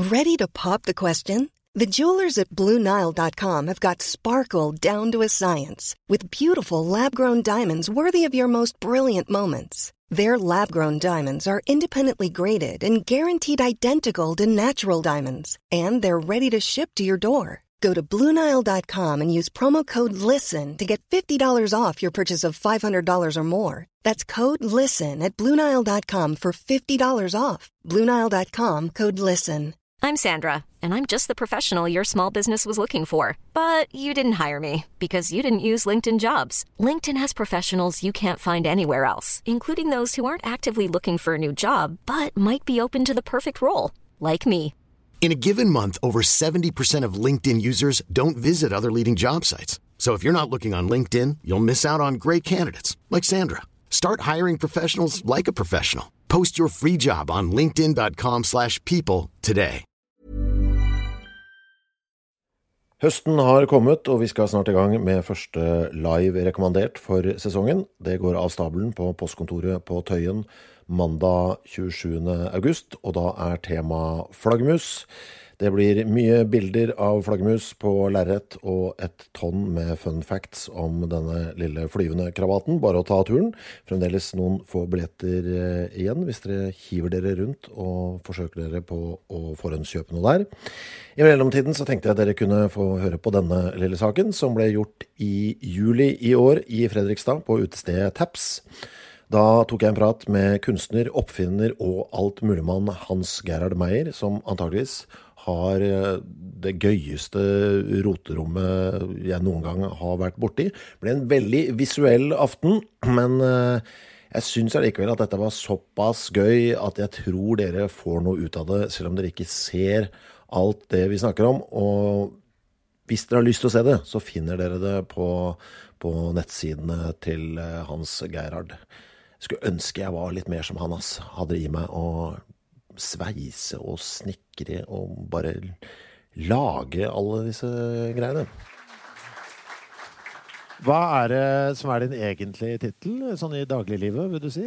Ready to pop the question? The jewelers at BlueNile.com have got sparkle down to a science with beautiful lab-grown diamonds worthy of your most brilliant moments. Their lab-grown diamonds are independently graded and guaranteed identical to natural diamonds, and they're ready to ship to your door. Go to BlueNile.com and use promo code LISTEN to get $50 off your purchase of $500 or more. That's code LISTEN at BlueNile.com for $50 off. BlueNile.com, code LISTEN. I'm Sandra, and I'm just the professional your small business was looking for. But you didn't hire me because you didn't use LinkedIn Jobs. LinkedIn has professionals you can't find anywhere else, including those who aren't actively looking for a new job, but might be open to the perfect role, like me. In a given month, over 70% of LinkedIn users don't visit other leading job sites. So if you're not looking on LinkedIn, you'll miss out on great candidates, like Sandra. Start hiring professionals like a professional. Post your free job on linkedin.com/people today. Høsten har kommet, og vi skal snart i gang med første live rekommandert for sesongen. Det går av stabelen på postkontoret på Tøyen mandag 27. august, og da er tema flaggermus. Det blir mye bilder av flaggermus på lerret og et tonn med fun facts om denne lille flyvende kravaten. Bare å ta turen. Fremdeles noen få billetter igjen hvis dere hiver dere rundt og forsøker dere på å forhåndskjøpe noe der. I mellomtiden så tenkte jeg dere kunne få høre på denne lille saken som ble gjort i juli i år i Fredrikstad på utestedet Taps. Da tok jeg en prat med kunstner, oppfinner og altmuligmann Hans Gerhard Meyer, som antageligvis har det gøyeste roterommet jeg noen gang har vært borti. Det ble en veldig visuell aften, men jeg synes allikevel at dette var såpass gøy at jeg tror dere får noe ut av det, selv om dere ikke ser alt det vi snakker om. Og hvis dere har lyst til å se det, så finner dere det på nettsidene til Hans Gerhard. Jeg skulle ønske jeg var litt mer som han, hadde i meg å sveise og snikre og bare lage alle disse greiene. Hva er det som er din egentlige titel, sånn i dagliglivet, vil du si?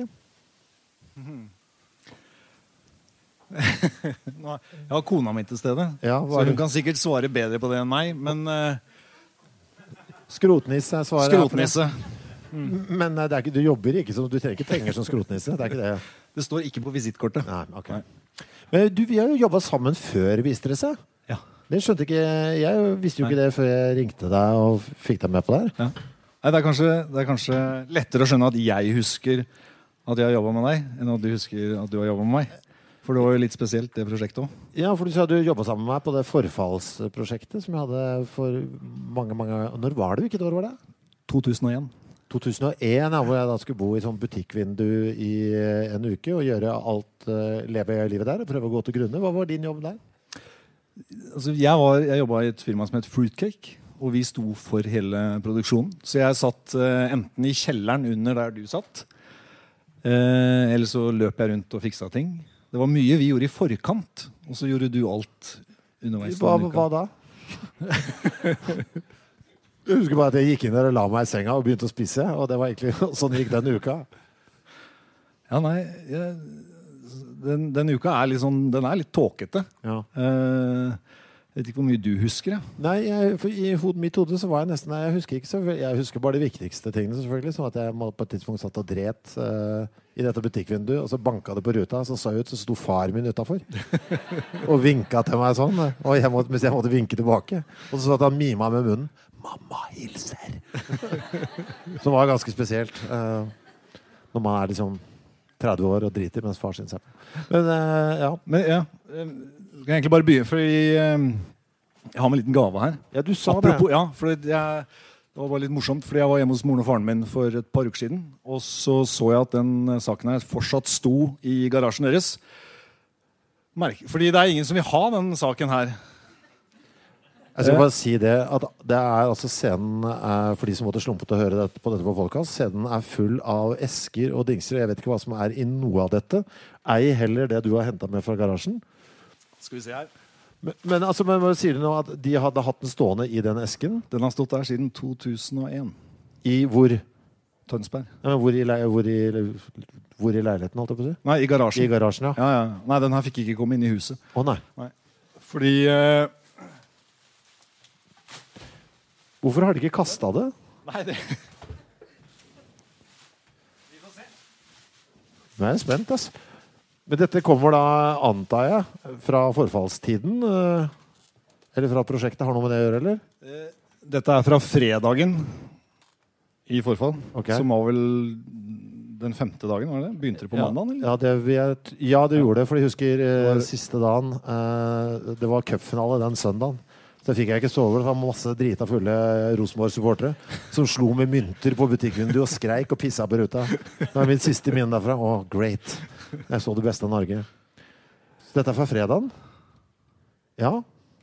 Jeg har kona mi til stede, ja, så hun kan sikkert svare bedre på det enn meg, men... Skrotnisse er svaret. Skrotnisse. Men det er ikke, du jobber ikke som, du trenger ikke penger som skrotnisse, det er ikke det. Det står ikke på visittkortet. Nei, ok. Men vi har jo jobbet sammen før, viste det seg. Ja. Det skjønte ikke, jeg visste jo ikke det før jeg ringte deg og fikk deg med på det her. Ja. Nei, det er kanskje lettere å skjønne at jeg husker at jeg har jobbet med deg, enn at du husker at du har jobbet med meg. For det var jo litt spesielt, det prosjektet også. Ja, for du sa du jobbet sammen med meg på det forfallsprosjektet som jeg hadde for mange... Når var det? Hvilket år var det? 2001. 2001, ja, hvor jeg da skulle bo i sånn butikkvindu i en uke og gjøre alt, leve livet der og prøve å gå til grunne. Hva var din jobb der? Altså, jeg jobbet i et firma som het Fruitcake, og vi sto for hele produksjonen. Så jeg satt enten i kjelleren under der du satt, eller så løp jeg rundt og fiksa ting. Det var mye vi gjorde i forkant, og så gjorde du alt underveis. Hva da? Jeg husker bare at jeg gikk inn der og la meg i senga og begynte å spise, og det var egentlig sånn gikk den uka. Ja, nei, den uka er litt sånn, den er litt tåkete. Ja. Jeg vet ikke hvor mye du husker, ja. Nei, i mitt hode så var jeg nesten, jeg husker ikke så, jeg husker bare de viktigste tingene selvfølgelig, som at jeg på et tidspunkt satt og dret i dette butikkvinduet, og så banket det på ruta, så sa jeg ut, så sto far min utenfor, og vinket til meg sånn, og mens jeg måtte vinke tilbake, og så satt han mima med munnen, mamma hilser, som var ganske spesielt, når man er liksom 30 år og driter mens far sin ser på. Men ja, skal jeg egentlig bare begynne, for jeg har med en liten gave her. Ja, du sa apropos, det. Ja, for det var bare litt morsomt, fordi jeg var hjemme hos moren og faren min for et par uker siden, og så jeg at den saken her fortsatt sto i garasjen deres. Fordi det er ingen som vil ha den saken her. Jeg skal bare si det, at det er altså scenen, for de som måtte slumpe til å høre dette på podcast, scenen er full av esker og dingser, og jeg vet ikke hva som er i noe av dette. Ei heller det du har hentet med fra garasjen. Skal vi se her. Men sier du nå at de hadde hatt den stående i den esken? Den har stått der siden 2001. I hvor? Tønsberg. Ja, hvor i leiligheten, holdt jeg på å si? Nei, i garasjen. I garasjen, ja. Ja. Nei, den her fikk ikke komme inn i huset. Nei. Fordi Hvorfor har de ikke kastet det? Nei, det Nå er jeg spent, ass. Men dette kommer da, antar jeg, fra forfallstiden? Eller fra prosjektet har noe med det å gjøre, eller? Dette er fra fredagen i forfall, som var vel den 5. dagen, var det? Begynte det på mandagen, eller? Ja, det gjorde det, for jeg husker siste dagen. Det var cupfinale den søndagen. Så fikk jeg ikke sove, det var masse drita fulle Rosenborg-supportere som slo med mynter på butikkvinduet og skreik og pissa på ruta. Det var mitt siste minne derfra. Great. Jeg så det beste av Norge. Så dette er fra fredagen? Ja.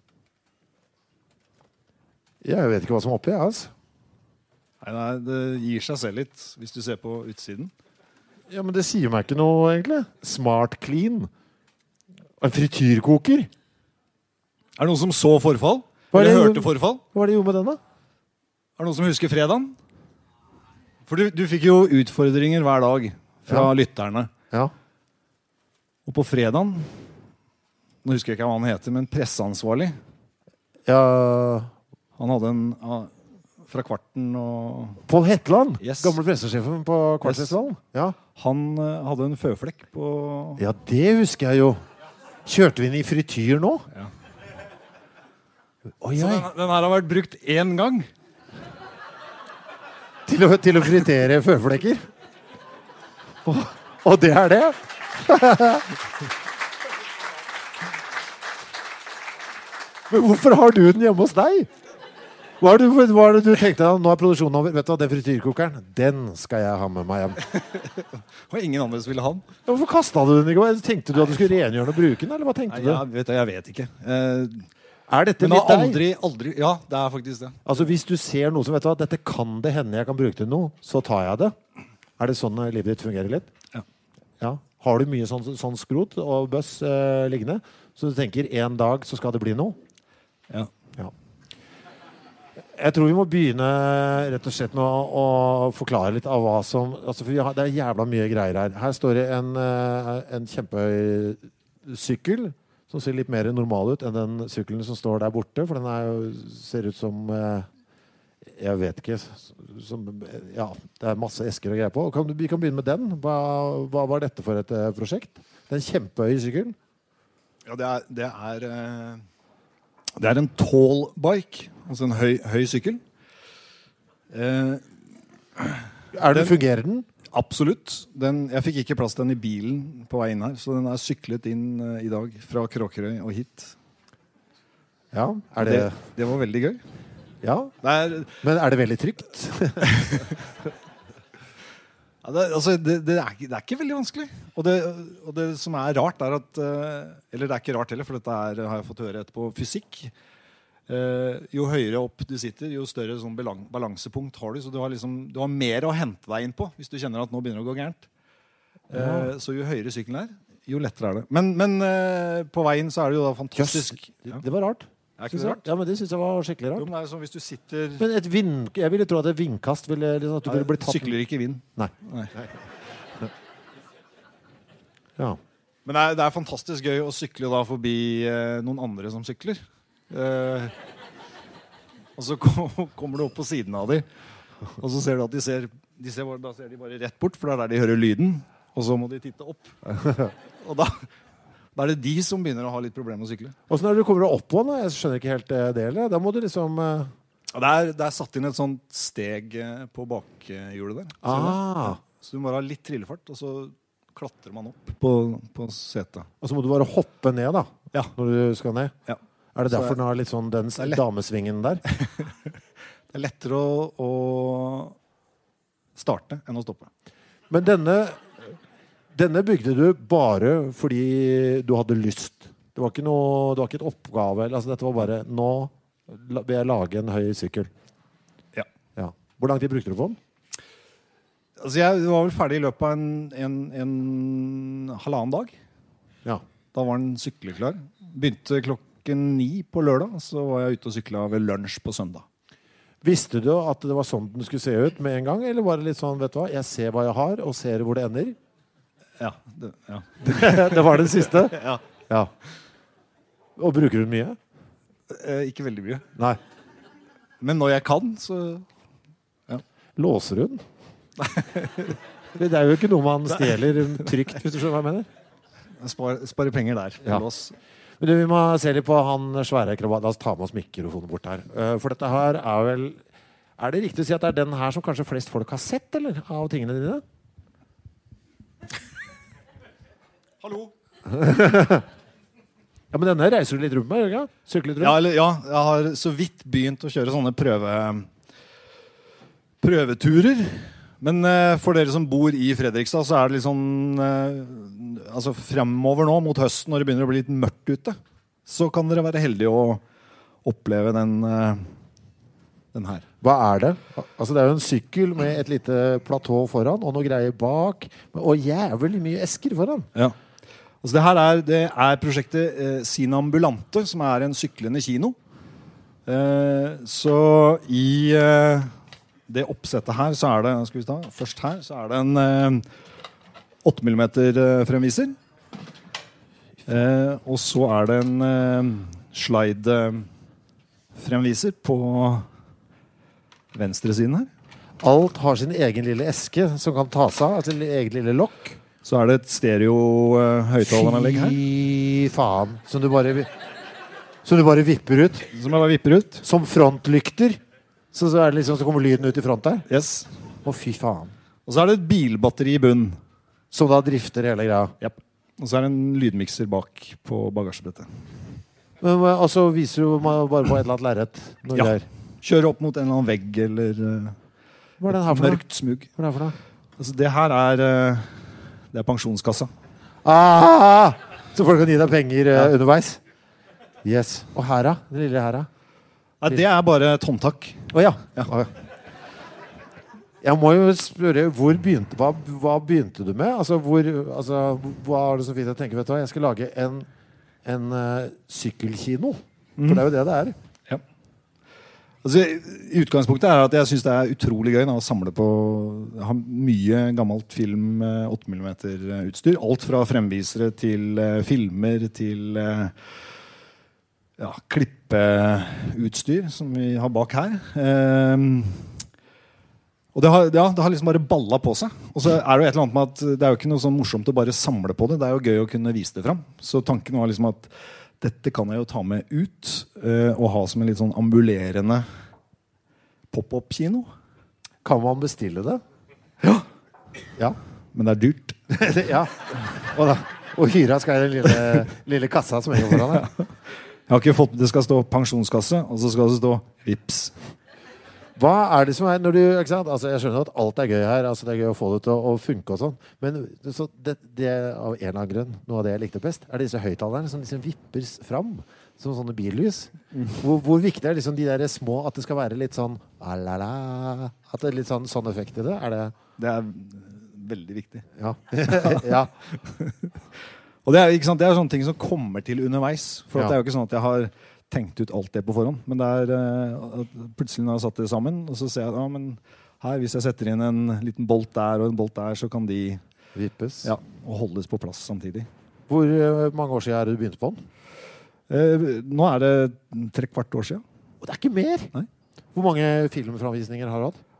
Jeg vet ikke hva som er oppi, altså. Nei, det gir seg selv litt, hvis du ser på utsiden. Ja, men det sier meg ikke noe, egentlig. Smart clean. En frityrkoker. Er det noen som så forfall? Eller hørte forfall? Hva var det gjorde med den, da? Er det noen som husker fredagen? For du fikk jo utfordringer hver dag fra lytterne. Ja. Og på fredagen, nå husker jeg ikke hva han heter, men presseansvarlig. Ja. Han hadde en fra Kvarten og... Pål Hetland, yes. Gamle pressesjefen på Kvartfestivalen. Yes. Ja. Han hadde en føflekk på... Ja, det husker jeg jo. Kjørte vi inn i frityr nå? Ja. Oi, så den her har vært brukt 1 gang. Til å fritere føflekker? Og det er det? Men hvorfor har du den hjemme hos deg? Hva er det du tenkte? Nå er produksjonen over. Vet du hva, den frityrkokeren, den skal jeg ha med meg hjem. Det var ingen andre som ville ha den. Hvorfor kastet du den i går? Tenkte du at du skulle rengjøre den og bruke den, eller hva tenkte du? Jeg vet ikke. Er dette men litt aldri, ja, det er faktisk det. Altså hvis du ser noe som vet du hva, dette kan det hende jeg kan bruke til noe, så tar jeg det. Er det sånn livet ditt fungerer litt? Ja. Har du mye sånn skrot og bøss liggende, så du tenker en dag så skal det bli noe? Ja. Jeg tror vi må begynne rett og slett med å forklare litt av hva som, altså for det er jævla mye greier her. Her står det en kjempehøy sykkel, som ser litt mer normal ut enn den sykkelen som står der borte, for den ser ut som, jeg vet ikke, det er masse esker og greier på. Vi kan begynne med den. Hva var dette for et prosjekt? Det er en kjempehøy sykkel. Ja, det er en tall bike, altså en høy sykkel. Fungerer den? Absolutt. Jeg fikk ikke plass til den i bilen på vei inn her, så den er syklet inn i dag fra Kråkerøy og hit. Ja, det var veldig gøy. Ja, men er det veldig trygt? Det er ikke veldig vanskelig. Og det som er rart er at, eller det er ikke rart heller, for dette har jeg fått høre etterpå, fysikk. Jo høyere opp du sitter, jo større sånn balansepunkt har du, så du har mer å hente deg inn på hvis du kjenner at nå begynner det å gå gærent. Så jo høyere sykkelen er, jo lettere er det. Men på veien så er det jo da fantastisk. Ja. Det var rart. Er ikke det rart? Ja, men det synes jeg var skikkelig rart. Jo, men det er sånn hvis du sitter... Men jeg ville tro at et vindkast ville, at du ville bli tatt... Sykler ikke i vind. Nei. Ja. Men det er fantastisk gøy å sykle da forbi noen andre som sykler. Og så kommer du opp på siden av dem, og så ser du at da ser de bare rett bort, for det er der de hører lyden, og så må de titte opp. Og da er det de som begynner å ha litt problemer med å sykle. Og så når du kommer opp på den, jeg skjønner ikke helt det eller? Da må du liksom... Det er satt inn et sånt steg på bakhjulet der. Så du må ha litt trillefart, og så klatrer man opp på setet. Og så må du bare hoppe ned da, når du skal ned. Ja. Er det derfor den har litt sånn den damesvingen der? Det er lettere å starte enn å stoppe. Men denne bygde du bare fordi du hadde lyst. Det var ikke et oppgave. Altså dette var bare, nå vil jeg lage en høy sykkel. Ja. Hvor lang tid brukte du på den? Altså jeg var vel ferdig i løpet av en halvannen dag. Ja. Da var den sykleklar. Begynte 9 på lørdag, så var jeg ute og syklet ved lunsj på søndag. Visste du at det var sånn den skulle se ut med en gang, eller var det litt sånn, vet du hva, jeg ser hva jeg har, og ser hvor det ender? Ja. Det var den siste? Ja. Og bruker du den mye? Ikke veldig mye. Nei. Men når jeg kan, så Låser du den? Det er jo ikke noe man stjeler trygt, hvis du skjønner hva jeg mener. sparer penger der. Ja. Men vi må se litt på han svære krabat. La oss ta med oss mikrofonen bort her. For dette her er vel... Er det riktig å si at det er den her som kanskje flest folk har sett, eller? Av tingene dine? Hallo! Ja, men denne reiser du litt rundt med, ikke? Sykler litt rundt? Ja, jeg har så vidt begynt å kjøre sånne prøveturer. Men for dere som bor i Fredrikstad, så er det litt sånn altså fremover nå mot høsten, når det begynner å bli litt mørkt ute, så kan dere være heldige å oppleve den her. Hva er det? Altså, det er jo en sykkel med et lite platå foran, og noe greier bak, og jævlig mye esker foran. Ja. Altså det er prosjektet Sinambulante, som er en syklende kino. Så i det oppsettet her, så er det, skal vi ta, først her, så er det en 8 mm fremviser. Og så er det en slide fremviser på venstre siden her. Alt har sin egen lille eske som kan ta seg av, altså sin egen lille lokk. Så er det et stereo høyttaleranlegg her. Fy faen. Som du bare vipper ut. Som jeg bare vipper ut. Som frontlykter. Så er det liksom, så kommer lyden ut i front der. Yes. Å, fy faen. Og så er det et bilbatteri i bunn. Som da drifter hele greia. Yep. Og så er det en lydmikser bak på bagasjebrettet. Men altså viser du bare på et eller annet lerret? Ja. Kjøre opp mot en eller annen vegg eller hva er den her for mørkt smug. Hva er det her for noe? Altså, det her er det er pensjonskassa. Så folk kan gi deg penger underveis? Yes. Og her da? Den lille her da? Nei, det er bare et håndtak. Ja. Jeg må jo spørre, hva begynte du med? Altså, hva er det så fint å tenke, vet du hva? Jeg skal lage en sykkelkino. For det er jo det det er. Ja. Altså, utgangspunktet er at jeg synes det er utrolig gøy å samle på, ha mye gammelt film 8 mm utstyr. Alt fra fremvisere til filmer til klippeutstyr som vi har bak her. Og det har liksom bare ballet på seg. Og så er det jo et eller annet med at det er jo ikke noe sånn morsomt å bare samle på det. Det er jo gøy å kunne vise det fram. Så tanken var liksom at dette kan jeg jo ta med ut og ha som en litt sånn ambulerende pop-up-kino. Kan man bestille det? Ja. Men det er dyrt. Ja. Og hyra skal i den lille kassa som henger foran her. Jeg har ikke fått, det skal stå pensjonskasse, og så skal det stå Vips. Hva er det som er når du, ikke sant? Altså, jeg skjønner at alt er gøy her, altså det er gøy å få det til å funke og sånn, men så det er av en eller annen grunn, noe av det jeg likte best, er disse høyttalerne som liksom vipper fram, som sånne billys. Hvor viktig er liksom de der små, at det skal være litt sånn, at det er litt sånn effekt i det? Det er veldig viktig. Ja. Ja. Og det er, ikke sant, det er sånne ting som kommer til underveis, for det er jo ikke sånn at jeg har tenkt ut alt det på forhånd, men det er plutselig når jeg satt det sammen, og så ser jeg at men her, hvis jeg setter inn en liten bolt der og en bolt der, så kan de vippes og holdes på plass samtidig. Hvor mange år siden er det du begynte på den? Nå er det 3/4 år siden. Og det er ikke mer? Nei. Hvor mange filmframvisninger har du hatt?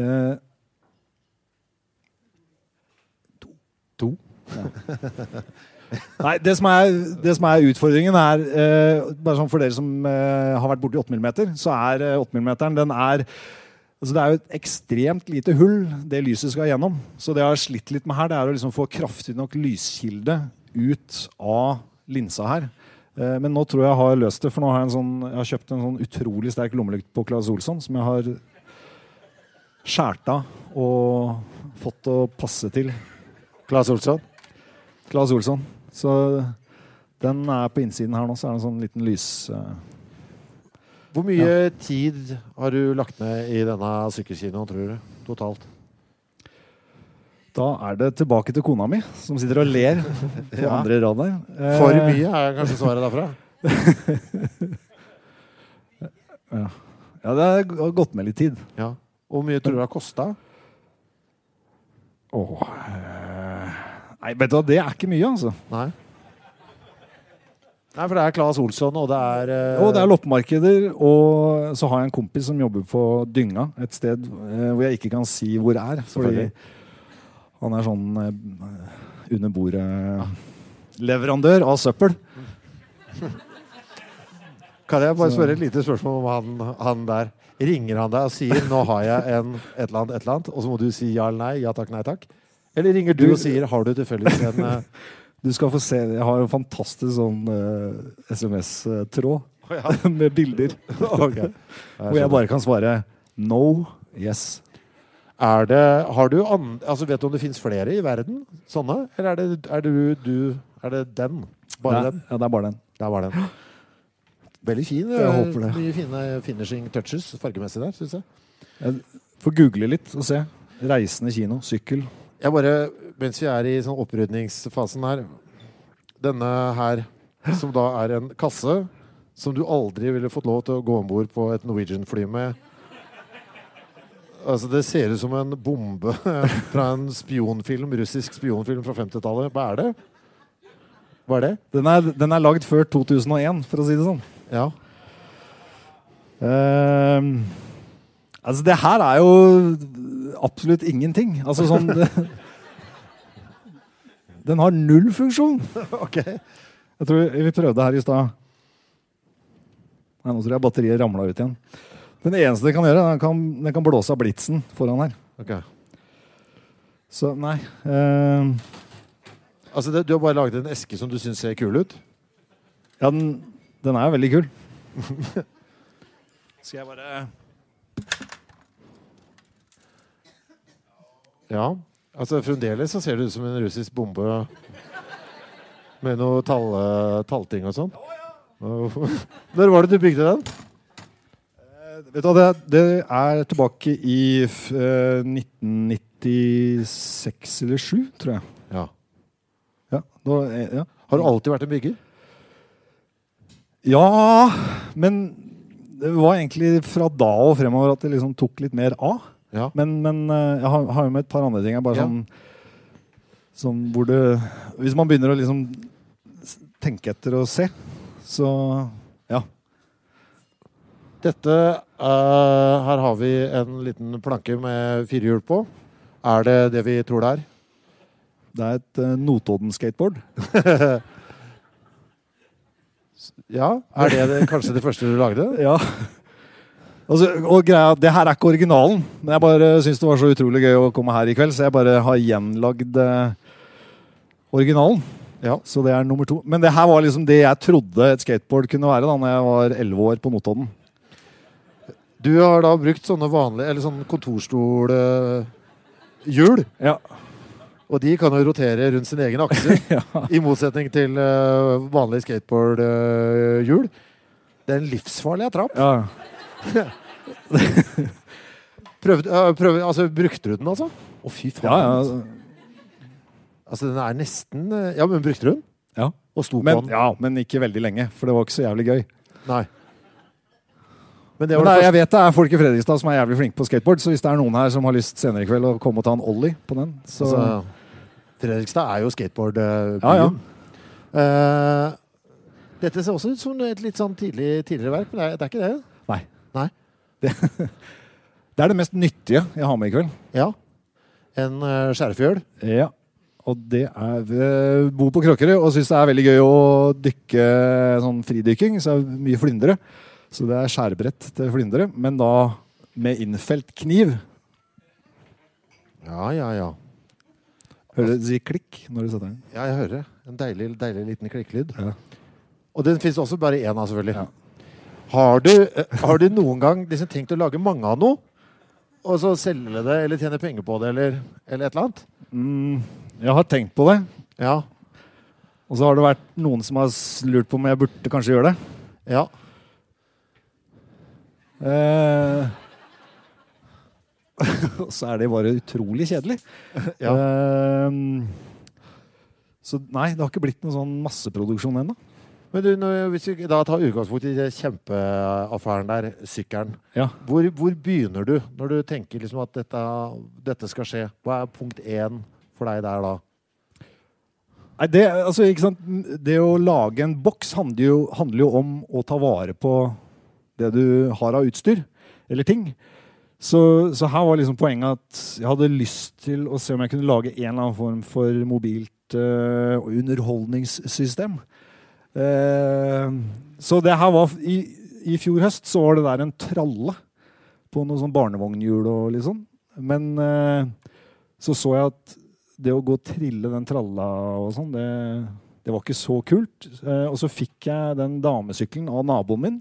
2. Ja. Nei, det som er utfordringen er bare sånn for dere som har vært borti 8 mm, så er 8 mm altså det er jo et ekstremt lite hull det lyset skal gjennom, så det jeg har slitt litt med her, det er å liksom få kraftig nok lyskilde ut av linsa her, men nå tror jeg har løst det, for nå har jeg har kjøpt en sånn utrolig sterk lommelykt på Claes Olsson som jeg har skjært av og fått å passe til. Claes Olsson. Så den er på innsiden her nå, så er det en sånn liten lys... Hvor mye tid har du lagt ned i denne sykkelkinoen, tror du, totalt? Da er det tilbake til kona mi, som sitter og ler på andre rad der. For mye er kanskje svaret derfra? Ja, det har gått med litt tid. Ja. Hvor mye tror du det har kostet? Nei, vet du hva, det er ikke mye, altså. Nei. Nei, for det er Claes Olsson, og det er... Og det er loppemarkeder, og så har jeg en kompis som jobber på Dynga, et sted hvor jeg ikke kan si hvor det er, fordi han er sånn under bordet leverandør av søppel. Kan jeg bare spørre et lite spørsmål om han der? Ringer han deg og sier, nå har jeg et eller annet, og så må du si ja eller nei, ja takk, nei takk? Eller ringer du og sier, har du tilfeldigvis en... Du skal få se, jeg har en fantastisk sånn SMS-tråd med bilder. Okay. Hvor jeg bare kan svare no, yes. Vet du om det finnes flere i verden sånne? Eller er det den? Bare den? Ja, det er bare den. Det er bare den. Veldig fin. Jeg håper det. Mye fine finishing touches, fargemessig der, synes jeg. Jeg får google litt og se. Reisende kino, sykkel. Jeg bare, mens vi er i sånn opprydningsfasen her, denne her, som da er en kasse, som du aldri ville fått lov til å gå ombord på et Norwegian-fly med. Altså, det ser ut som en bombe fra en spionfilm, russisk spionfilm fra 50-tallet. Hva er det? Hva er det? Den er lagd før 2001, for å si det sånn. Ja. Altså, det her er jo absolutt ingenting. Altså sånn... Den har null funksjon. Ok. Jeg tror vi prøvde her i sted. Nei, nå tror jeg batteriet ramlet ut igjen. Den eneste det kan gjøre, den kan blåse av blitsen foran her. Ok. Så, nei. Altså, du har bare laget en eske som du synes ser kul ut? Ja, den er jo veldig kul. Skal jeg bare... Ja, altså fremdeles så ser det ut som en russisk bombe med noe tallting og sånn. Når var det du bygde den? Vet du hva, det er tilbake i 1996 eller 7, tror jeg. Ja. Ja. Har du alltid vært en bygger? Ja, men det var egentlig fra da og fremover at det liksom tok litt mer av. Ja. Men jeg har jo med et par andre ting. Bare sånn hvor det... Hvis man begynner å liksom tenke etter og se, så ja. Dette, her har vi en liten planke med 4 hjul på. Er det det vi tror det er? Det er et Notodden-skateboard. Ja, er det kanskje det første du lagde? Ja. Altså, og greia, det her er ikke originalen, men jeg bare synes det var så utrolig gøy å komme her i kveld, så jeg bare har gjenlagd originalen. Ja. Så det er nummer 2. Men det her var liksom det jeg trodde et skateboard kunne være da når jeg var 11 år på Notodden. Du har da brukt sånne vanlige, eller sånn kontorstol-hjul. Ja. Og de kan jo rotere rundt sin egen akse, ja. I motsetning til vanlige skateboard-hjul. Det er en livsfarlig trapp. Ja. Brukte du den altså? Å fy faen. Ja. Altså den er nesten... Ja, men brukte du den? Ja. Og sto på den? Ja, men ikke veldig lenge, for det var ikke så jævlig gøy. Nei. Jeg vet det er folk i Fredrikstad som er jævlig flinke på skateboard, så hvis det er noen her som har lyst senere i kveld å komme og ta en ollie på den, så... Fredrikstad er jo skateboard-byen. Ja. Dette ser også ut som et litt sånn tidligere verk, men det er ikke det? Nei. Det er det mest nyttige jeg har med i kveld. Ja. En skjærefjøl. Ja. Og det er bo på Kråkerøy og synes det er veldig gøy å dykke sånn fridykking, så er det mye flyndere. Så det er skjærbrett til flyndere, men da med innfelt kniv. Ja. Hører du si klikk når du setter den? Ja, jeg hører det. En deilig liten klikklyd. Ja. Og den finnes også bare en av, selvfølgelig. Ja. Har du noen gang liksom tenkt å lage mange av noe, og så selge det, eller tjene penger på det, eller et eller annet? Jeg har tenkt på det. Ja. Og så har det vært noen som har lurt på om jeg burde kanskje gjøre det. Ja. Og så er det bare utrolig kjedelig. Ja. Så nei, det har ikke blitt noen sånn masseproduksjon ennå. Men du, hvis vi da tar utgangspunkt i kjempeaffæren der, sykkelen. Ja. Hvor begynner du når du tenker liksom at dette skal skje? Hva er punkt 1 for deg der da? Nei, altså, ikke sant? Det å lage en boks handler jo om å ta vare på det du har av utstyr, eller ting. Så her var liksom poenget at jeg hadde lyst til å se om jeg kunne lage en eller annen form for mobilt underholdningssystem. Så det her var, i fjor høst så var det der en tralle på noen sånn barnevognhjul og litt sånn. Men så jeg at det å gå og trille den tralla og sånn, det var ikke så kult. Og så fikk jeg den damesykkelen av naboen min.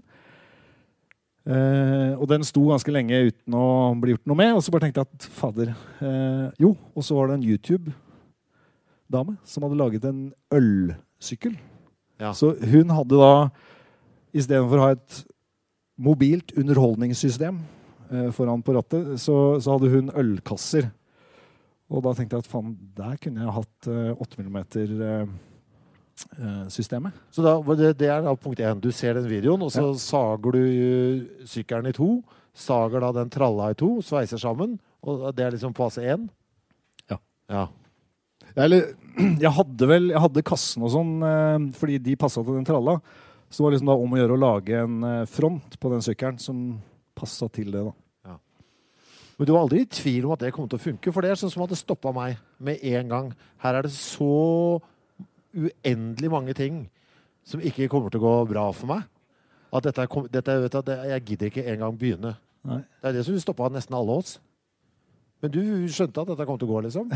Og den sto ganske lenge uten å bli gjort noe med. Og så bare tenkte jeg at, fader, jo. Og så var det en YouTube-dame som hadde laget en ølsykkel. Ja. Så hun hadde da, i stedet for å ha et mobilt underholdningssystem foran på rattet, så hadde hun ølkasser. Og da tenkte jeg at faen, der kunne jeg hatt 8mm systemet. Så det er da punkt 1. Du ser den videoen, og så sager du sykkelen i 2, sager da den tralla i 2, sveiser sammen, og det er liksom fase 1? Ja. Jeg hadde kassen og sånn, fordi de passet til den tralla, så var det liksom da om å gjøre å lage en front på den sykkelen som passet til det da. Men du var aldri i tvil om at det kom til å funke, for det er sånn som hadde stoppet meg med en gang. Her er det så uendelig mange ting som ikke kommer til å gå bra for meg, at jeg gidder ikke en gang begynne. Nei. Det er det som stoppet nesten alle oss. Men du skjønte at dette kom til å gå, liksom?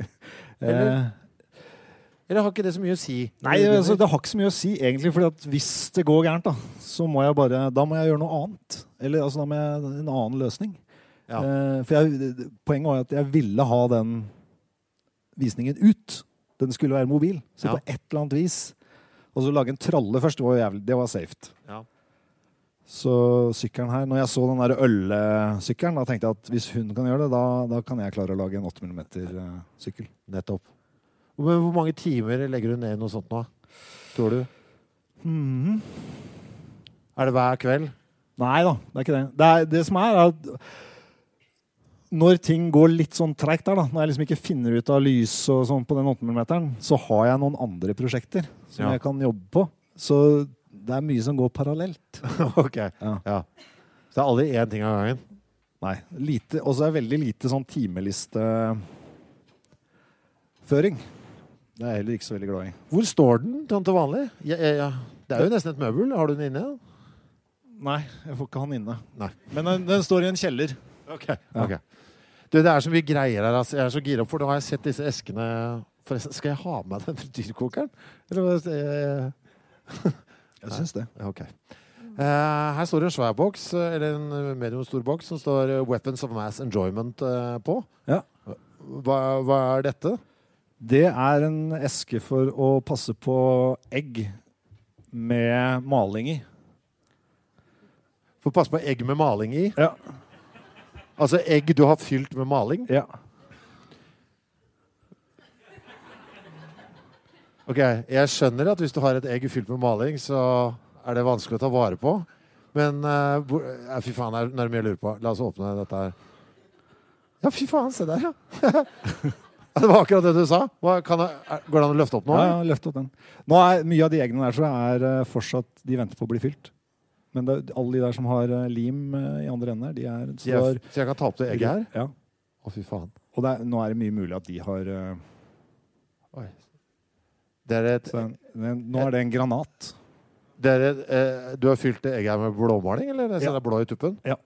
Eller har ikke det så mye å si? Nei, altså, det har ikke så mye å si, egentlig, fordi at hvis det går gærent, da, så må jeg gjøre noe annet. Eller altså, da må jeg en annen løsning. Ja. For poenget var at jeg ville ha den visningen ut. Den skulle være mobil. Så på et eller annet vis. Og så lage en tralle først, det var safe. Ja. Så sykkelen her, når jeg så den der ølsykkelen, da tenkte jeg at hvis hun kan gjøre det, da kan jeg klare å lage en 8mm sykkel. Nettopp. Hvor mange timer legger du ned i noe sånt nå, tror du? Er det hver kveld? Nei da, det er ikke det. Det som er at når ting går litt sånn trekt der, da, når jeg liksom ikke finner ut av lys og sånn på den 8mm, så har jeg noen andre prosjekter som jeg kan jobbe på. Så det er mye som går parallelt. Ok, ja. Så det er aldri én ting av gangen? Nei, lite, og så er det veldig lite sånn timelisteføring. Det er jeg heller ikke så veldig glad i. Hvor står den til vanlig? Det er jo nesten et møbel. Har du den inne? Nei, jeg får ikke han inne. Nei. Men den står i en kjeller. Ok. Det er så mye greier her. Altså. Jeg er så gira opp, for nå har jeg sett disse eskene. Forresten, skal jeg ha med den frityrkokeren? Jeg synes det. Ok. Her står det en svær boks, eller en medium stor boks, som står Weapons of Mass Enjoyment på. Ja. Hva er dette? Det er en eske for å passe på egg med maling i. For å passe på egg med maling i? Ja. Altså egg du har fylt med maling? Ja. Ok, jeg skjønner at hvis du har et egg fylt med maling, så er det vanskelig å ta vare på. Men fy faen, det er mye jeg lurer på. La oss åpne dette her. Ja, fy faen, se der, ja. Det var akkurat det du sa. Går det an å løfte opp nå? Ja, løfte opp den. Nå er mye av de eggene der så fortsatt, de venter på å bli fylt. Men alle de der som har lim i andre ender, de er... Så jeg kan ta opp det egget her? Ja. Å, fy faen. Og nå er det mye mulig at de har... Oi. Det er nå er det en granat. Du har fylt det egget her med blåmaling, eller? Så det er blå i tuppen? Ja.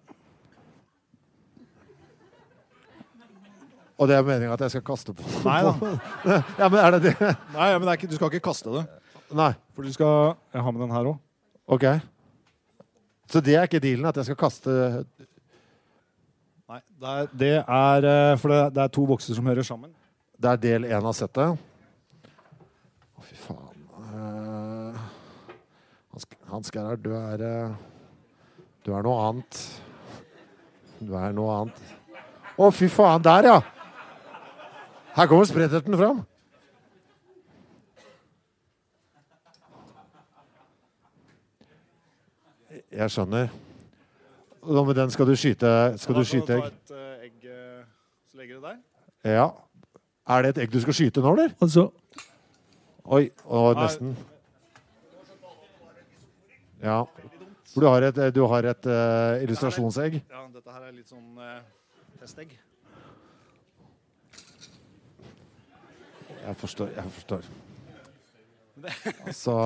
Og det er meningen at jeg skal kaste på? Nei da. Ja, men er det det? Nei, men du skal ikke kaste det. Nei. For du skal... Jeg har med den her også. Ok. Så det er ikke dealen, at jeg skal kaste... Nei, det er to bokser som hører sammen. Det er del 1 av settet. Å, fy faen. Hans Gerhard, du er noe annet. Du er noe annet. Å, fy faen, der, ja! Her kommer spredtheten fram. Jeg skjønner. Og med den skal du skyte egg? Ta et egg, så legger du det der. Ja. Er det et egg du skal skyte nå, eller? Altså. Oi, og nesten. Ja. For du har et illustrasjonsegg. Ja, dette her litt sånn testegg. Jeg forstår. Altså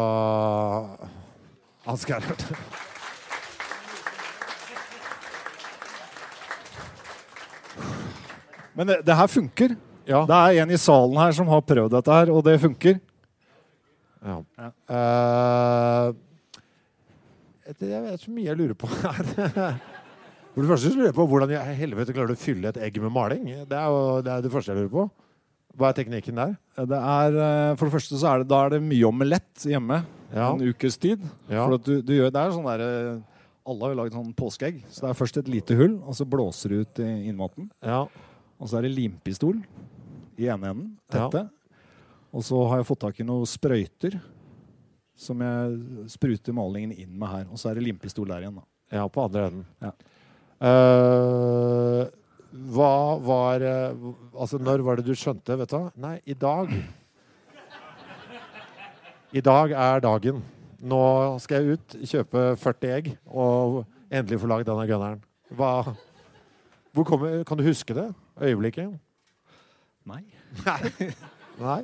Hans Gerhard. Men det her funker. Ja. Det er en i salen her som har prøvd dette her, og det funker. Ja. Jeg vet så mye jeg lurer på her. For det første lurer jeg på hvordan i helvete klarer du å fylle et egg med maling. Det er det første jeg lurer på. Hva er teknikken der? Det er, for det første så da er det mye omelett hjemme. Ja. En ukes tid. Ja. For at du gjør, det er sånn der, alle har jo laget sånn påskeegg. Så det er først et lite hull, og så blåser du ut i innmaten. Ja. Og så er det limpistol i ene enden, tette. Ja. Og så har jeg fått tak i noen sprøyter som jeg spruter malingen inn med her. Og så er det limpistol der igjen da. Ja, på andre enden. Ja. Hva var altså når var det du skjønte, vet du? Nei, i dag er dagen. Nå skal jeg ut, kjøpe 40 egg og endelig få laget denne gunneren. Kan du huske det? Øyeblikket? Nei. Nei?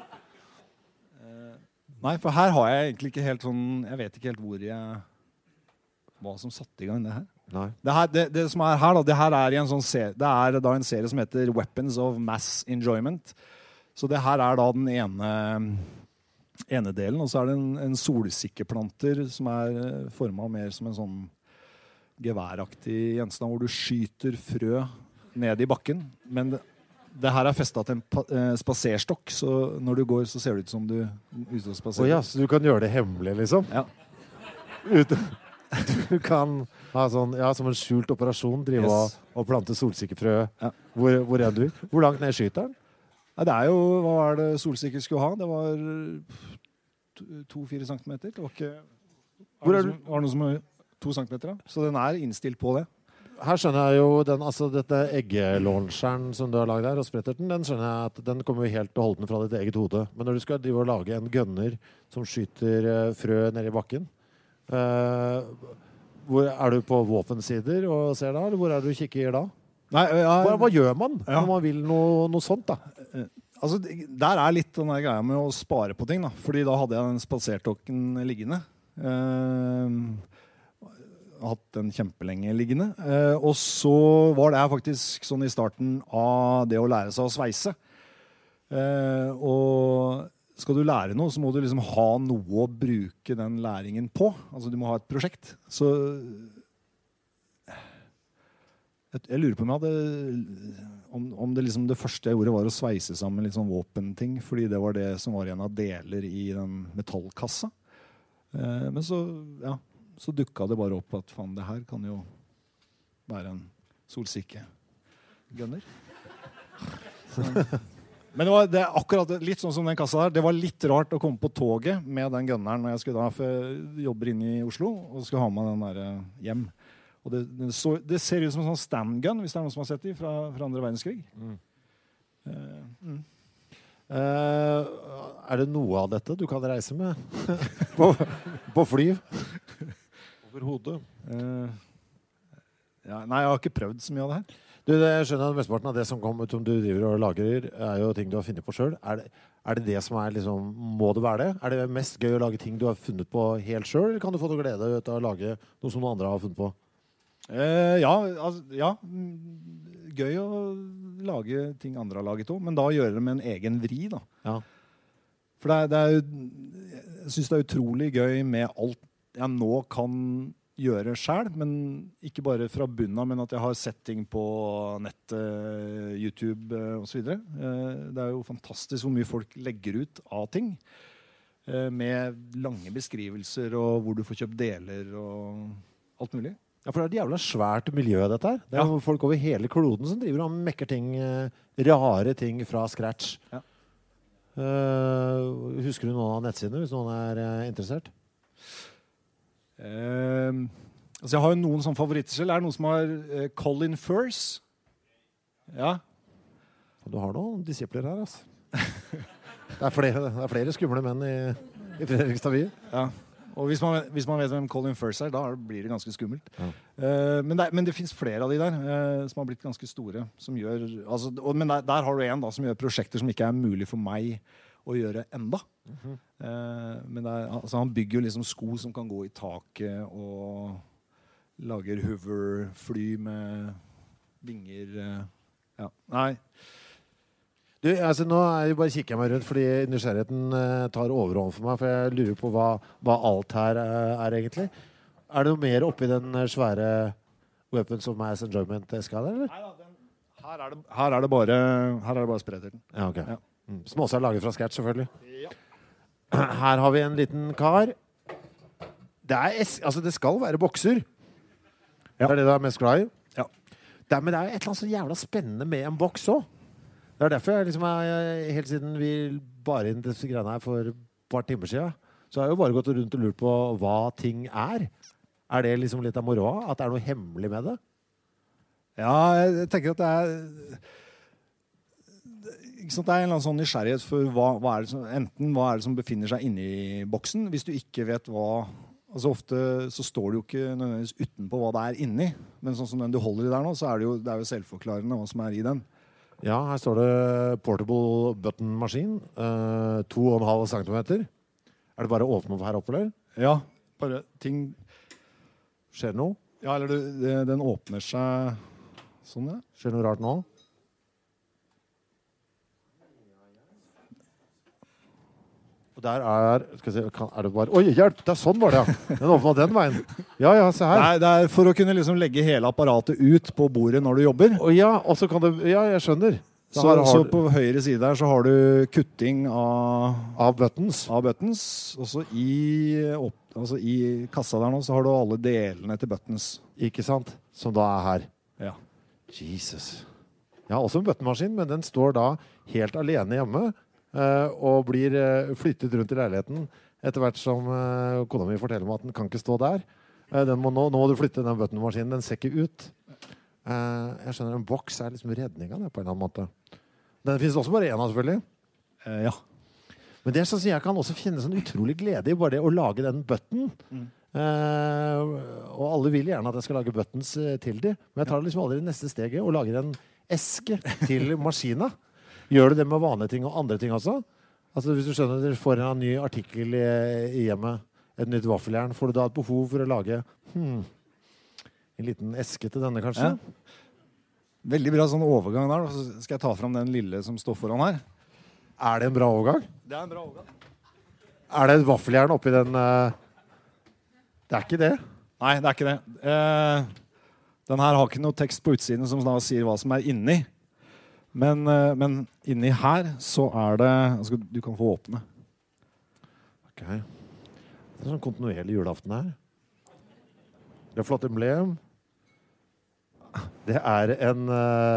Nei, for her har jeg egentlig ikke helt sånn, jeg vet ikke helt hva som satte i gang det her. Nei. Det som er her da, det her er i en sånn det er da en serie som heter Weapons of Mass Enjoyment. Så det her er da den ene delen, og så er det en solsikkeplanter som er formet mer som en sånn geværaktig gjenstand, hvor du skyter frø ned i bakken. Men det her er festet til en spaserstokk, så når du går, så ser det ut som du ute og spaserer. Ja, så du kan gjøre det hemmelig, liksom? Ja. Du kan ha sånn, ja, som en skjult operasjon, drive og plante solsikkefrø. Ja. Hvor er du? Hvor langt ned skyter den? Ja, det er jo, hva er det solsikker skulle ha? Det var 2-4 centimeter. Det var ikke... Var det noe som var 2 centimeter, da? Så den er innstilt på det. Her skjønner jeg jo dette egg-launcheren som du har laget her, og spretterten, den skjønner jeg at den kommer jo helt og holdende fra ditt eget hode. Men når du skal drive og lage en gunner som skyter frø ned i bakken, er du på våpensider og ser da, eller hvor er du kikker da? Nei, hva gjør man når man vil noe sånt da? Altså, der er litt den der greia med å spare på ting da, fordi da hadde jeg den spaserstokken liggende. Hatt den kjempelenge liggende. Og så var det faktisk sånn i starten av det å lære seg å sveise. Og skal du lære noe, så må du liksom ha noe å bruke den læringen på. Altså, du må ha et prosjekt. Så jeg lurer på om det liksom det første jeg gjorde var å sveise sammen litt sånn våpenting, fordi det var det som var en av deler i den metallkassa. Men så dukket det bare opp at faen, det her kan jo være en solsikke-gunner. Men det er akkurat litt sånn som den kassa der. Det var litt rart å komme på toget med den gunneren når jeg skulle da, for jeg jobber inne i Oslo og skulle ha med den der hjem. Og det ser ut som en sånn stand-gun, hvis det er noen som har sett det fra andre verdenskrig. Er det noe av dette du kan reise med på fly? Over hodet? Nei, jeg har ikke prøvd så mye av det her. Jeg skjønner at mesteparten av det som du driver og lager, er jo ting du har funnet på selv. Er det det som er liksom, må det være det? Er det mest gøy å lage ting du har funnet på helt selv, eller kan du få noe glede ut av å lage noe som noen andre har funnet på? Ja. Gøy å lage ting andre har laget også, men da gjøre det med en egen vri da. Ja. For jeg synes det er utrolig gøy med alt jeg nå kan gjøre selv, men ikke bare fra bunnen av, men at jeg har setting på nettet, YouTube og så videre. Det er jo fantastisk hvor mye folk legger ut av ting, med lange beskrivelser og hvor du får kjøpt deler og alt mulig. Ja, for det er et jævla svært miljø dette her. Det er folk over hele kloden som driver og mekker ting, rare ting fra scratch. Ja. Husker du noen av nettsidene hvis noen er interessert? Altså jeg har jo noen sånne favoritter selv. Er det noen som har Colin Firth? Ja. Du har noen disipler her, altså. Det er flere skumle menn i Fredrikstad by. Ja. Og hvis man vet hvem Colin Firth er, da blir det ganske skummelt. Ja. Men det finnes flere av de der som har blitt ganske store. Som gjør, altså, men der har du en da, som gjør prosjekter som ikke er mulig for meg å gjøre enda. Men altså, han bygger jo liksom sko som kan gå i taket, og lager hoverfly med vinger. Ja, nei. Du, altså nå bare kikker jeg meg rundt, fordi nysgjerrigheten tar overhånd for meg, for jeg lurer på hva alt her egentlig. Er det noe mer oppi den svære Weapons of Mass Enjoyment-eska der, eller? Neida, her er det bare spredtheten. Ja, ok. Ja. Som også er laget fra scratch, selvfølgelig. Ja. Her har vi en liten kar. Det skal være bokser. Ja. Det er det du er mest glad i. Ja. Men det er jo et eller annet så jævla spennende med en boks også. Det er derfor jeg liksom helt siden vi bare inn disse greiene her for et par timer siden, så har jeg jo bare gått rundt og lurt på hva ting er. Er det liksom litt av moroa? At det er noe hemmelig med det? Ja, jeg tenker at det er en eller annen sånn nysgjerrighet for hva er det som befinner seg inni boksen. Hvis du ikke vet hva, altså ofte så står det jo ikke nødvendigvis utenpå hva det er inni, men sånn som den du holder i der nå, så er det er jo selvforklarende hva som er i den. Ja, her står det portable button maskin, 2,5 centimeter. Er det bare å åpne opp her oppe, eller? Ja, bare ting... Skjer det noe? Ja, eller den åpner seg sånn, ja. Skjer det noe rart nå? Og der skal vi se, er det bare... Oi, hjelp! Det er sånn var det, ja. Den åpnet den veien. Ja, se her. Nei, det er for å kunne liksom legge hele apparatet ut på bordet når du jobber. Ja, og så kan det... Ja, jeg skjønner. Så på høyre side der så har du kutting av buttons. Og så i kassa der nå så har du alle delene til buttons. Ikke sant? Som da er her. Ja. Jesus. Jeg har også en buttonmaskin, men den står da helt alene hjemme. Og blir flyttet rundt i leiligheten etter hvert som kona mi forteller meg at den kan ikke stå der. Nå må du flytte den buttonmaskinen, den ser ikke ut. Jeg skjønner, en boks er liksom redningen på en eller annen måte. Den finnes også bare en av, selvfølgelig. Ja. Men det er sånn at jeg kan også finne sånn utrolig glede i bare det å lage den button. Og alle vil gjerne at jeg skal lage buttons til dem, men jeg tar liksom aldri det neste steget og lager en eske til maskina. Gjør du det med vanlige ting og andre ting også? Altså hvis du skjønner, dere får en ny artikkel i hjemmet, et nytt vaffeljern, får du da et behov for å lage en liten eske til denne, kanskje? Ja. Veldig bra sånn overgang der. Så skal jeg ta fram den lille som står foran her. Er det en bra overgang? Det er en bra overgang. Er det et vaffeljern oppi den? Det er ikke det. Nei, det er ikke det. Den her har ikke noe tekst på utsiden som da sier hva som er inni. Men inni her så er det altså, du kan få åpne. Ok. Det er sånn kontinuerlig julaften her. Det er flott emblem. Det er en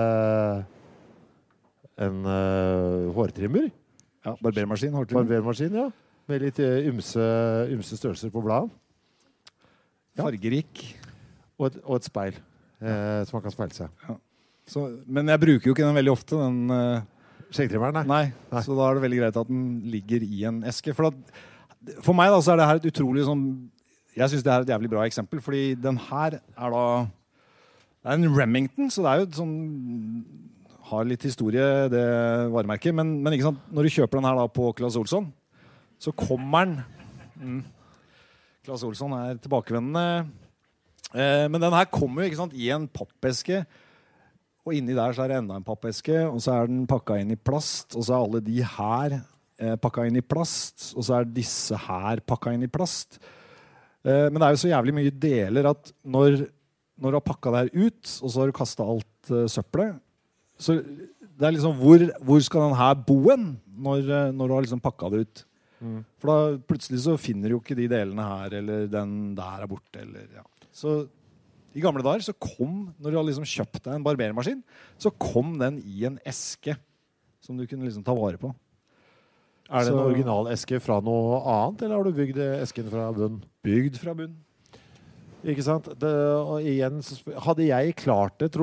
hårtrimmer. Ja, barbermaskin, hårtrimmer. Barbermaskin, ja. Med litt ymse størrelser på bladet. Ja. Fargerik. Og et speil som man kan speile seg. Ja. Men jeg bruker jo ikke den veldig ofte, den skjeggtrimmeren, nei. Så da er det veldig greit at den ligger i en eske. For meg da, så er det her et utrolig sånn... Jeg synes det er et jævlig bra eksempel, fordi den her er da... Det er en Remington, så det er jo et sånn... Har litt historie, det varemerket. Men ikke sant, når du kjøper den her da på Claes Olsson, så kommer den... Claes Olsson er tilbakevendende. Men den her kommer jo, ikke sant, i en pappeske... Og inni der så er det enda en pappeske, og så er den pakket inn i plast, og så er alle de her pakket inn i plast, og så er disse her pakket inn i plast. Men det er jo så jævlig mye deler at når du har pakket det her ut, og så har du kastet alt søppelet, så det er liksom, hvor skal den her bo en når du har liksom pakket det ut? For da plutselig så finner du jo ikke de delene her, eller den der er borte, eller ja. Så... I gamle dager så når du har liksom kjøpt deg en barbermaskin, så kom den i en eske som du kunne liksom ta vare på. Er det en original eske fra noe annet, eller har du bygd esken fra bunn? Bygd fra bunn. Ikke sant? Og igjen, hadde jeg klart det, tror du?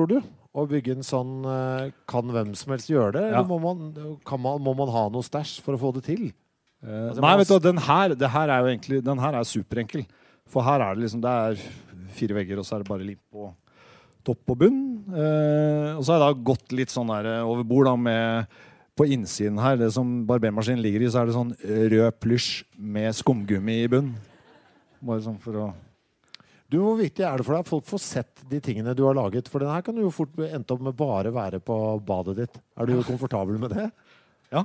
å bygge en sånn, kan hvem som helst gjøre det? Eller må man ha noe stæsj for å få det til? Nei, vet du, den her er superenkel. For her er det liksom, det er 4 vegger, og så er det bare lim på topp og bunn. Og så har jeg da gått litt sånn der over bord da, med på innsiden her, det som barbermaskinen ligger i, så er det sånn rød plysj med skumgummi i bunn. Bare sånn for å... Du, hvor viktig er det for deg at folk får sett de tingene du har laget? For den her kan du jo fort ende opp med bare være på badet ditt. Er du komfortabel med det? Ja.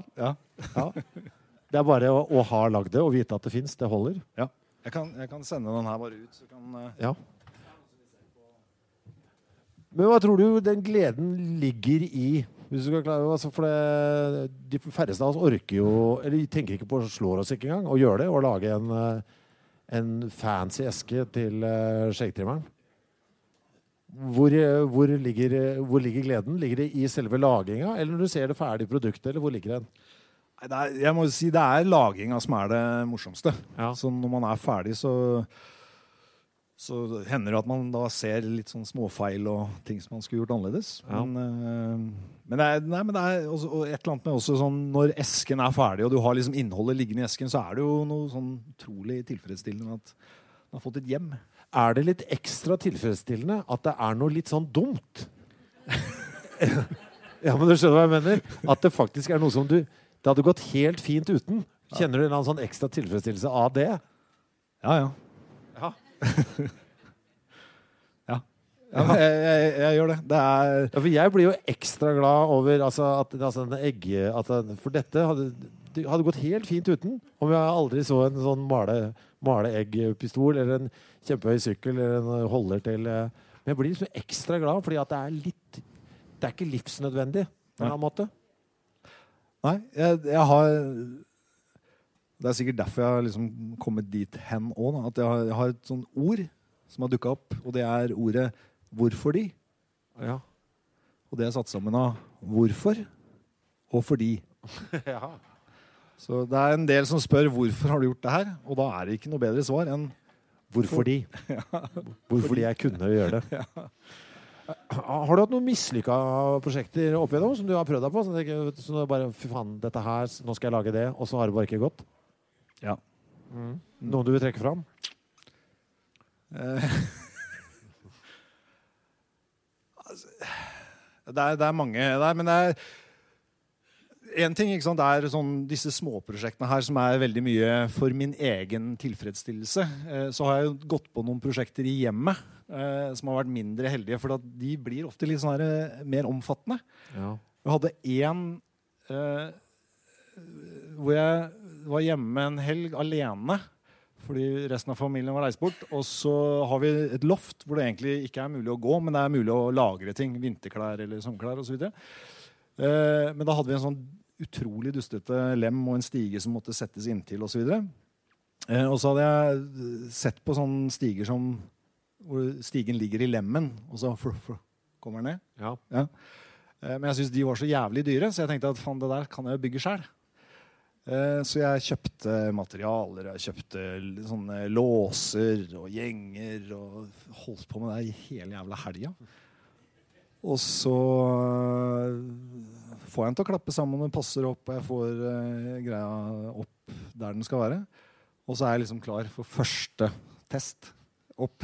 Det er bare å ha lagd det og vite at det finnes, det holder. Ja. Jeg kan sende den her bare ut, så kan... Ja. Men hva tror du den gleden ligger i? Hvis du skal klare, altså for de færreste av oss orker jo, eller tenker ikke på å slå oss ikke engang, og gjøre det, og lage en fancy eske til skjeggtrimmeren. Hvor ligger gleden? Ligger det i selve laginga, eller når du ser det ferdige produktet, eller hvor ligger den? Jeg må si det er laginga som er det morsomste. Ja. Så når man er ferdig, så hender det at man da ser litt sånn småfeil og ting som man skulle gjort annerledes. Ja. Men det er også, og et eller annet med også sånn, når esken er ferdig, og du har liksom innholdet liggende i esken, så er det jo noe sånn utrolig tilfredsstillende at man har fått et hjem. Er det litt ekstra tilfredsstillende at det er noe litt sånn dumt? Ja, men du skjønner hva jeg mener? At det faktisk er noe som det hadde gått helt fint uten. Kjenner du en sånn ekstra tilfredsstillelse av det? Ja. Jeg gjør det. For jeg blir jo ekstra glad over for dette hadde gått helt fint uten om jeg aldri så en sånn male-egg-pistol eller en kjempehøy sykkel eller en holder til. Men jeg blir liksom ekstra glad fordi at det er ikke livsnødvendig på en eller annen måte. Nei, jeg har... Det er sikkert derfor jeg har liksom kommet dit hen også, at jeg har et sånt ord som har dukket opp, og det er ordet «hvorfor de». Ja. Og det er satt sammen av «hvorfor» og «fordi». Ja. Så det er en del som spør «hvorfor har du gjort det her?» Og da er det ikke noe bedre svar enn «hvorfor de». Ja. Hvorfor de jeg kunne gjøre det. Ja. Har du hatt noen mislykket prosjekter opp igjennom som du har prøvd deg på? Så du bare, fy faen, dette her, nå skal jeg lage det, og så har det bare ikke gått? Ja. Noen du vil trekke fram? Det er mange der, men det er en ting, ikke sant? Det er sånn, disse småprosjektene her som er veldig mye for min egen tilfredsstillelse. Så har jeg gått på noen prosjekter i hjemmet som har vært mindre heldige, for at de blir ofte litt sånn her, mer omfattende. Ja. Jeg hadde en hvor jeg var hjemme en helg alene, fordi resten av familien var reist bort, og så har vi et loft hvor det egentlig ikke er mulig å gå, men det er mulig å lagre ting, vinterklær eller sommerklær og så videre. Men da hadde vi en sånn utrolig dustete lem og en stige som måtte settes inntil og så videre. Og så hadde jeg sett på sånne stiger som hvor stigen ligger i lemmen, og så kommer den ned. Ja. Ja. Men jeg synes de var så jævlig dyre, så jeg tenkte at faen, det der kan jeg jo bygge selv. Så jeg kjøpte materialer, jeg kjøpte sånne låser og gjenger, og holdt på med det i hele jævla helga. Og så får jeg den til å klappe sammen, og den passer opp, og jeg får greia opp der den skal være. Og så er jeg liksom klar for første test opp.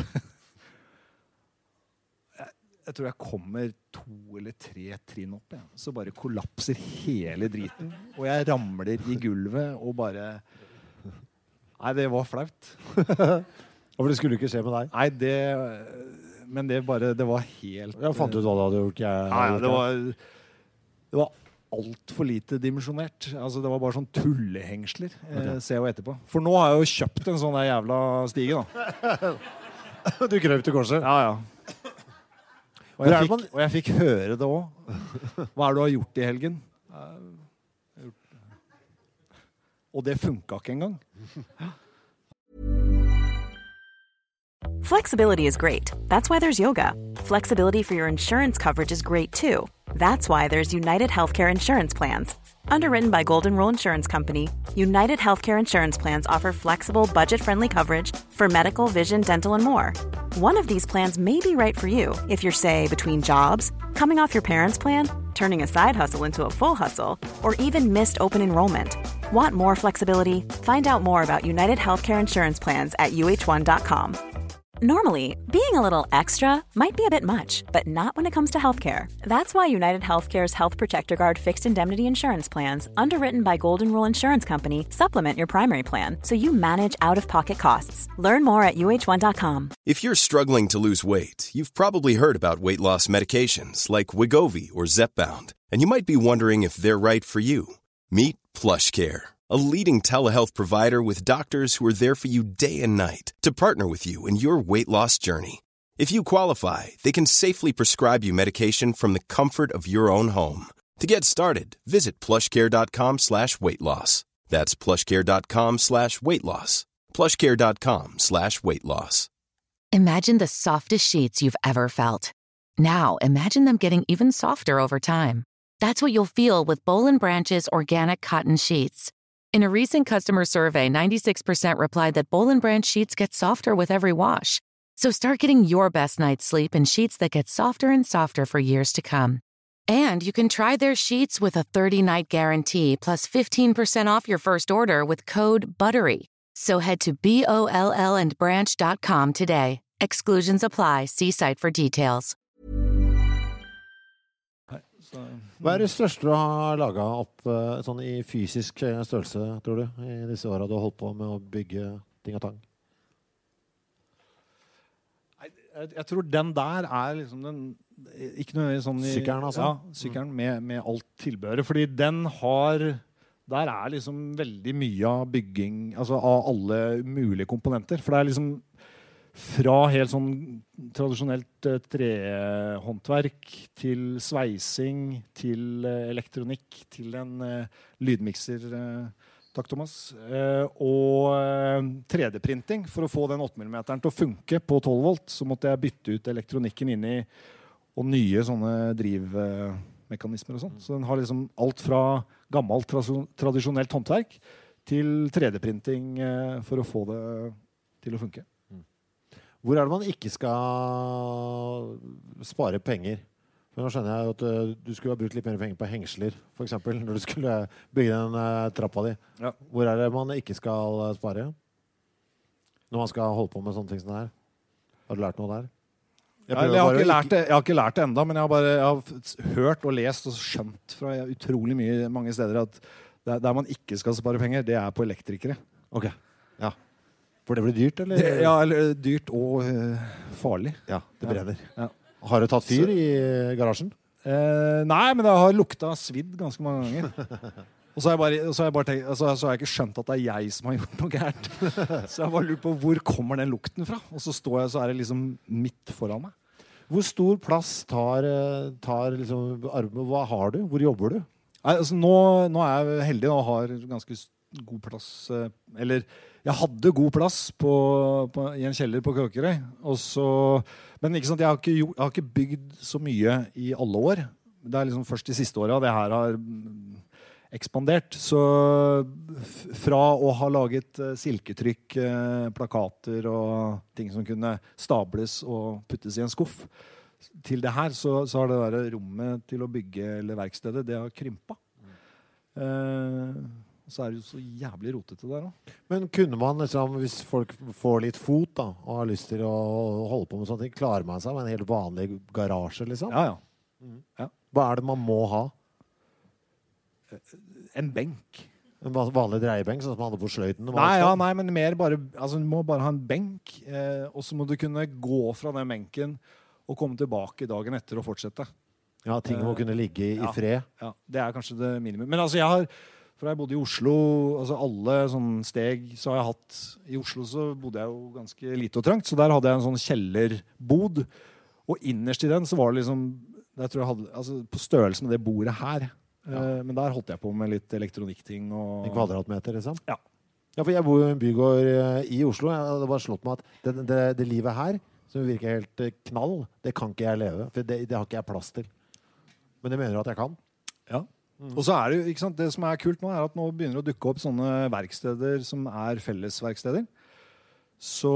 Jeg tror jeg kommer 2 eller 3 trinn opp, så bare kollapser hele driten. Og jeg ramler i gulvet og bare... Nei, det var flaut. Og det skulle ikke skje med deg? Nei, men det var helt... Jeg fant ut hva du hadde gjort. Det var alt for lite dimensjonert. Altså, det var bare sånn tullehengsler, ser jeg etterpå. For nå har jeg jo kjøpt en sånn der jævla stige, da. Du krøp til korset? Ja. Og jeg fikk høre det også. Hva er det du har gjort i helgen? Og det funket ikke engang. Flexibility is great. That's why there's yoga. Flexibility for your insurance coverage is great too. That's why there's United Healthcare Insurance Plans. Underwritten by Golden Rule Insurance Company, United Healthcare Insurance Plans offer flexible, budget-friendly coverage for medical, vision, dental, and more. One of these plans may be right for you if you're, say, between jobs, coming off your parents' plan, turning a side hustle into a full hustle, or even missed open enrollment. Want more flexibility? Find out more about United Healthcare Insurance Plans at uh1.com. Normally, being a little extra might be a bit much, but not when it comes to healthcare. That's why United Healthcare's Health Protector Guard fixed indemnity insurance plans, underwritten by Golden Rule Insurance Company, supplement your primary plan so you manage out-of-pocket costs. Learn more at uh1.com. If you're struggling to lose weight, you've probably heard about weight loss medications like Wegovy or Zepbound, and you might be wondering if they're right for you. Meet PlushCare, a leading telehealth provider with doctors who are there for you day and night to partner with you in your weight loss journey. If you qualify, they can safely prescribe you medication from the comfort of your own home. To get started, visit plushcare.com/weight loss. That's plushcare.com/weight loss. plushcare.com/weight loss. Imagine the softest sheets you've ever felt. Now, imagine them getting even softer over time. That's what you'll feel with Boll & Branch's organic cotton sheets. In a recent customer survey, 96% replied that Boll & Branch sheets get softer with every wash. So start getting your best night's sleep in sheets that get softer and softer for years to come. And you can try their sheets with a 30-night guarantee plus 15% off your first order with code BUTTERY. So head to BOLLandbranch.com today. Exclusions apply. See site for details. Hva det største du har laget opp sånn i fysisk størrelse, tror du, i disse årene du har holdt på med å bygge ting og tang? Jeg tror den der liksom den, ikke noe sånn i... Sykkelen, altså? Ja, sykkelen med alt tilbehøret, fordi den der liksom veldig mye av bygging, altså av alle mulige komponenter, for det liksom fra helt sånn tradisjonelt trehåndverk til sveising, til elektronikk, til en lydmikser, takk Thomas, og 3D-printing. For å få den 8mm til å funke på 12 volt, så måtte jeg bytte ut elektronikken inn i og nye sånne drivmekanismer og sånt. Så den har liksom alt fra gammelt tradisjonelt håndverk til 3D-printing for å få det til å funke. Hvor det man ikke skal spare penger? For nå skjønner jeg at du skulle ha brukt litt mer penger på hengsler, for eksempel, når du skulle bygge den trappa di. Ja. Hvor det man ikke skal spare? Når man skal holde på med sånne ting som det her? Har du lært noe der? Jeg har ikke lært det enda, men jeg har hørt og lest og skjønt fra utrolig mange steder at der man ikke skal spare penger, det på elektrikere. Ok, ja. For det blir dyrt, eller? Ja, eller dyrt og farlig. Ja, det brenner. Ja. Har du tatt fyr i garasjen? Nei, men det har lukta svidd ganske mange ganger. Og så har jeg ikke skjønt at det jeg som har gjort noe gærent. Så jeg bare lurer på hvor kommer den lukten fra? Og så står jeg, så det liksom midt foran meg. Hvor stor plass tar liksom armen? Hva har du? Hvor jobber du? Nei, altså nå jeg heldig og har ganske god plass, eller jeg hadde god plass i en kjeller på Kråkerøy, men ikke sant, jeg har ikke bygd så mye i alle år. Det liksom først de siste årene det her har ekspandert. Så fra å ha laget silketrykk, plakater og ting som kunne stables og puttes i en skuff, til det her så har det der rommet til å bygge eller verkstedet, det har krympet. Så det jo så jævlig rotete der også. Men kunne man liksom, hvis folk får litt fot da, og har lyst til å holde på med sånne ting, klarer man seg med en helt vanlig garasje, liksom? Ja. Ja. Hva det man må ha? En benk. En vanlig dreiebenk, sånn som man hadde på sløyden? Nei, men mer bare, altså du må bare ha en benk, og så må du kunne gå fra den benken og komme tilbake dagen etter og fortsette. Ja, ting må kunne ligge i fred. Ja, det kanskje det minimum. Men altså for jeg bodde i Oslo, altså alle sånne steg så har jeg hatt, i Oslo så bodde jeg jo ganske lite og trangt, så der hadde jeg en sånn kjellerbod, og innerst i den så var det liksom, jeg tror jeg hadde, altså på størrelsen med det bordet her, men der holdt jeg på med litt elektronikkting. En kvadratmeter, liksom? Ja. Ja, for jeg bor i en bygård i Oslo, jeg hadde bare slått meg at det livet her, som virker helt knall, det kan ikke jeg leve, for det har ikke jeg plass til. Men det mener du at jeg kan? Ja. Og så det jo, ikke sant, det som kult nå at nå begynner å dukke opp sånne verksteder som fellesverksteder. Så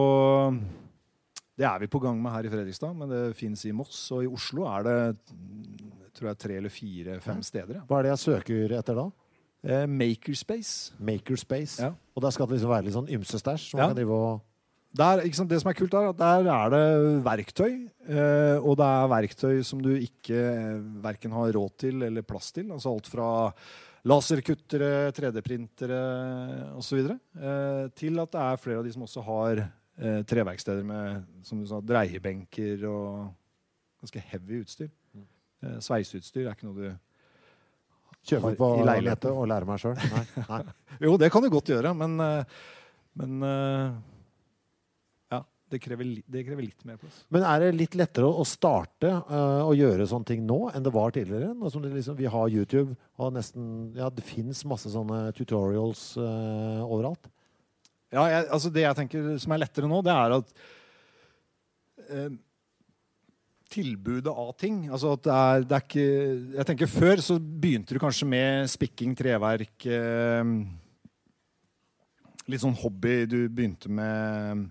det vi på gang med her i Fredrikstad, men det finnes i Moss, og i Oslo det, tror jeg, 3 eller 4, 5 steder. Ja. Hva det jeg søker etter da? Makerspace. Makerspace. Ja. Og der skal det liksom være litt sånn ymsestæsj som man kan drive og... Ikke sant, det som kult at der det verktøy, og det verktøy som du ikke hverken har råd til eller plass til. Altså alt fra laserkuttere, 3D-printere og så videre, til at det flere av de som også har treverksteder med, som du sa, dreiebenker og ganske heavy utstyr. Sveiseutstyr ikke noe du kjøper på leiligheten og lærer meg selv. Nei. Jo, det kan du godt gjøre, men ja, det krever litt mer plass. Men det litt lettere å starte og gjøre sånne ting nå enn det var tidligere? Nå som vi har YouTube, og det finnes masse sånne tutorials overalt. Ja, altså det jeg tenker som lettere nå, det at tilbudet av ting. Altså at det ikke... Jeg tenker før så begynte du kanskje med spikking, treverk, litt sånn hobby. Du begynte med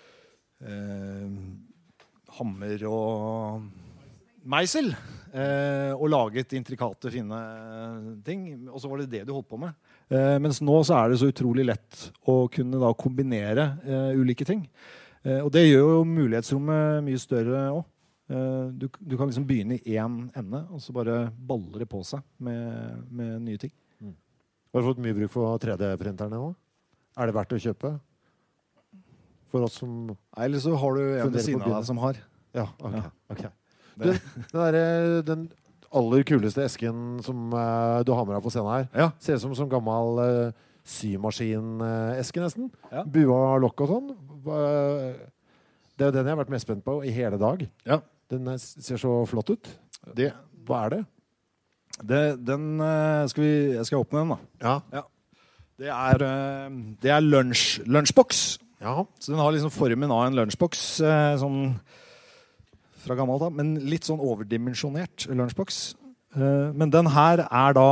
hammer og meisel, og laget intrikate, fine ting. Og så var det det du holdt på med. Mens nå så det så utrolig lett å kunne da kombinere ulike ting. Og det gjør jo mulighetsrommet mye større også. Du kan liksom begynne i en ende, og så bare baller det på seg med nye ting. Har du fått mye bruk for 3D-printerne nå? Det verdt å kjøpe? For oss som... Nei, eller så har du en ved siden av deg som har. Ja, ok. Den aller kuleste esken som du har med deg på scenen her, ser ut som gammel symaskin-eske nesten. Ja. Bua lokk og sånn. Det den jeg har vært mest spent på i hele dag. Ja. Den ser så flott ut. Hva det? Jeg skal åpne den da. Ja. Det lunsjboks. Ja. Så den har liksom formen av en lunsjboks, sånn fra gammelt av, men litt sånn overdimensjonert lunsjboks. Men den her da...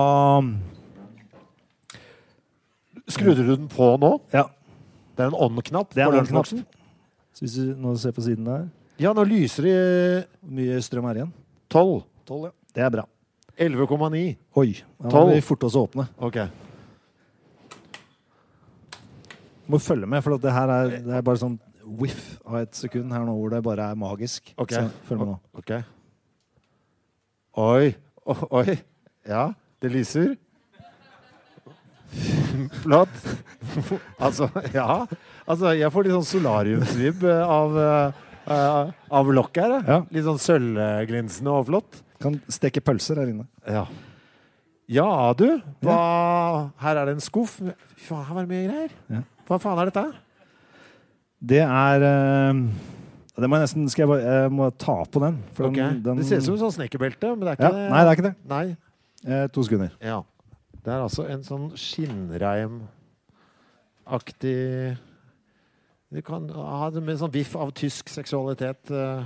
Skrudde du den på nå? Ja. Det en on-knapp på lunsjboksen? Så hvis du nå ser på siden der... Ja, nå lyser det... Hvor mye strøm igjen? 12. 12, ja. Det bra. 11,9. Oi, da må vi forte oss å åpne. Ok. Du må følge med, for det her det bare sånn whiff av et sekund her nå, hvor det bare magisk. Ok. Så følg med nå. Ok. Oi. Ja, det lyser. Flott. Altså, ja. Altså, jeg får litt sånn solariumsvibb av lokk her. Ja. Litt sånn sølvglinsende og flott. Kan steke pølser her inne. Ja, du. Her det en skuff. Fy faen, her var det mye greier. Ja. Hva faen dette? Det det må jeg nesten... Jeg må ta på den. For okay. Det ser ut som en sånn snekkerbelte, men det ikke det. Nei, det ikke det. Nei. 2 sekunder. Ja. Det altså en sånn skinnreim-aktig... Du kan ha det med en sånn viff av tysk seksualitet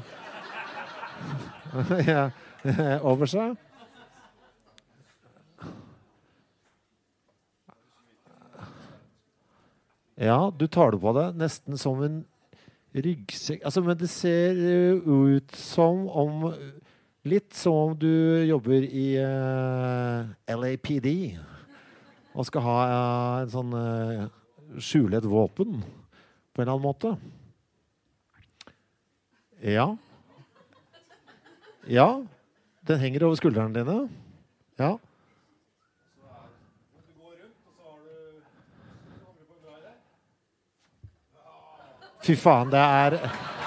over seg. Ja, du tar det på deg nesten som en ryggsekk. Altså, men det ser ut som om... Litt som om du jobber i LAPD og skal ha en sånn skjule et våpen på en eller annen måte. Ja. Ja. Den henger over skuldrene dine. Ja. Fy faen, det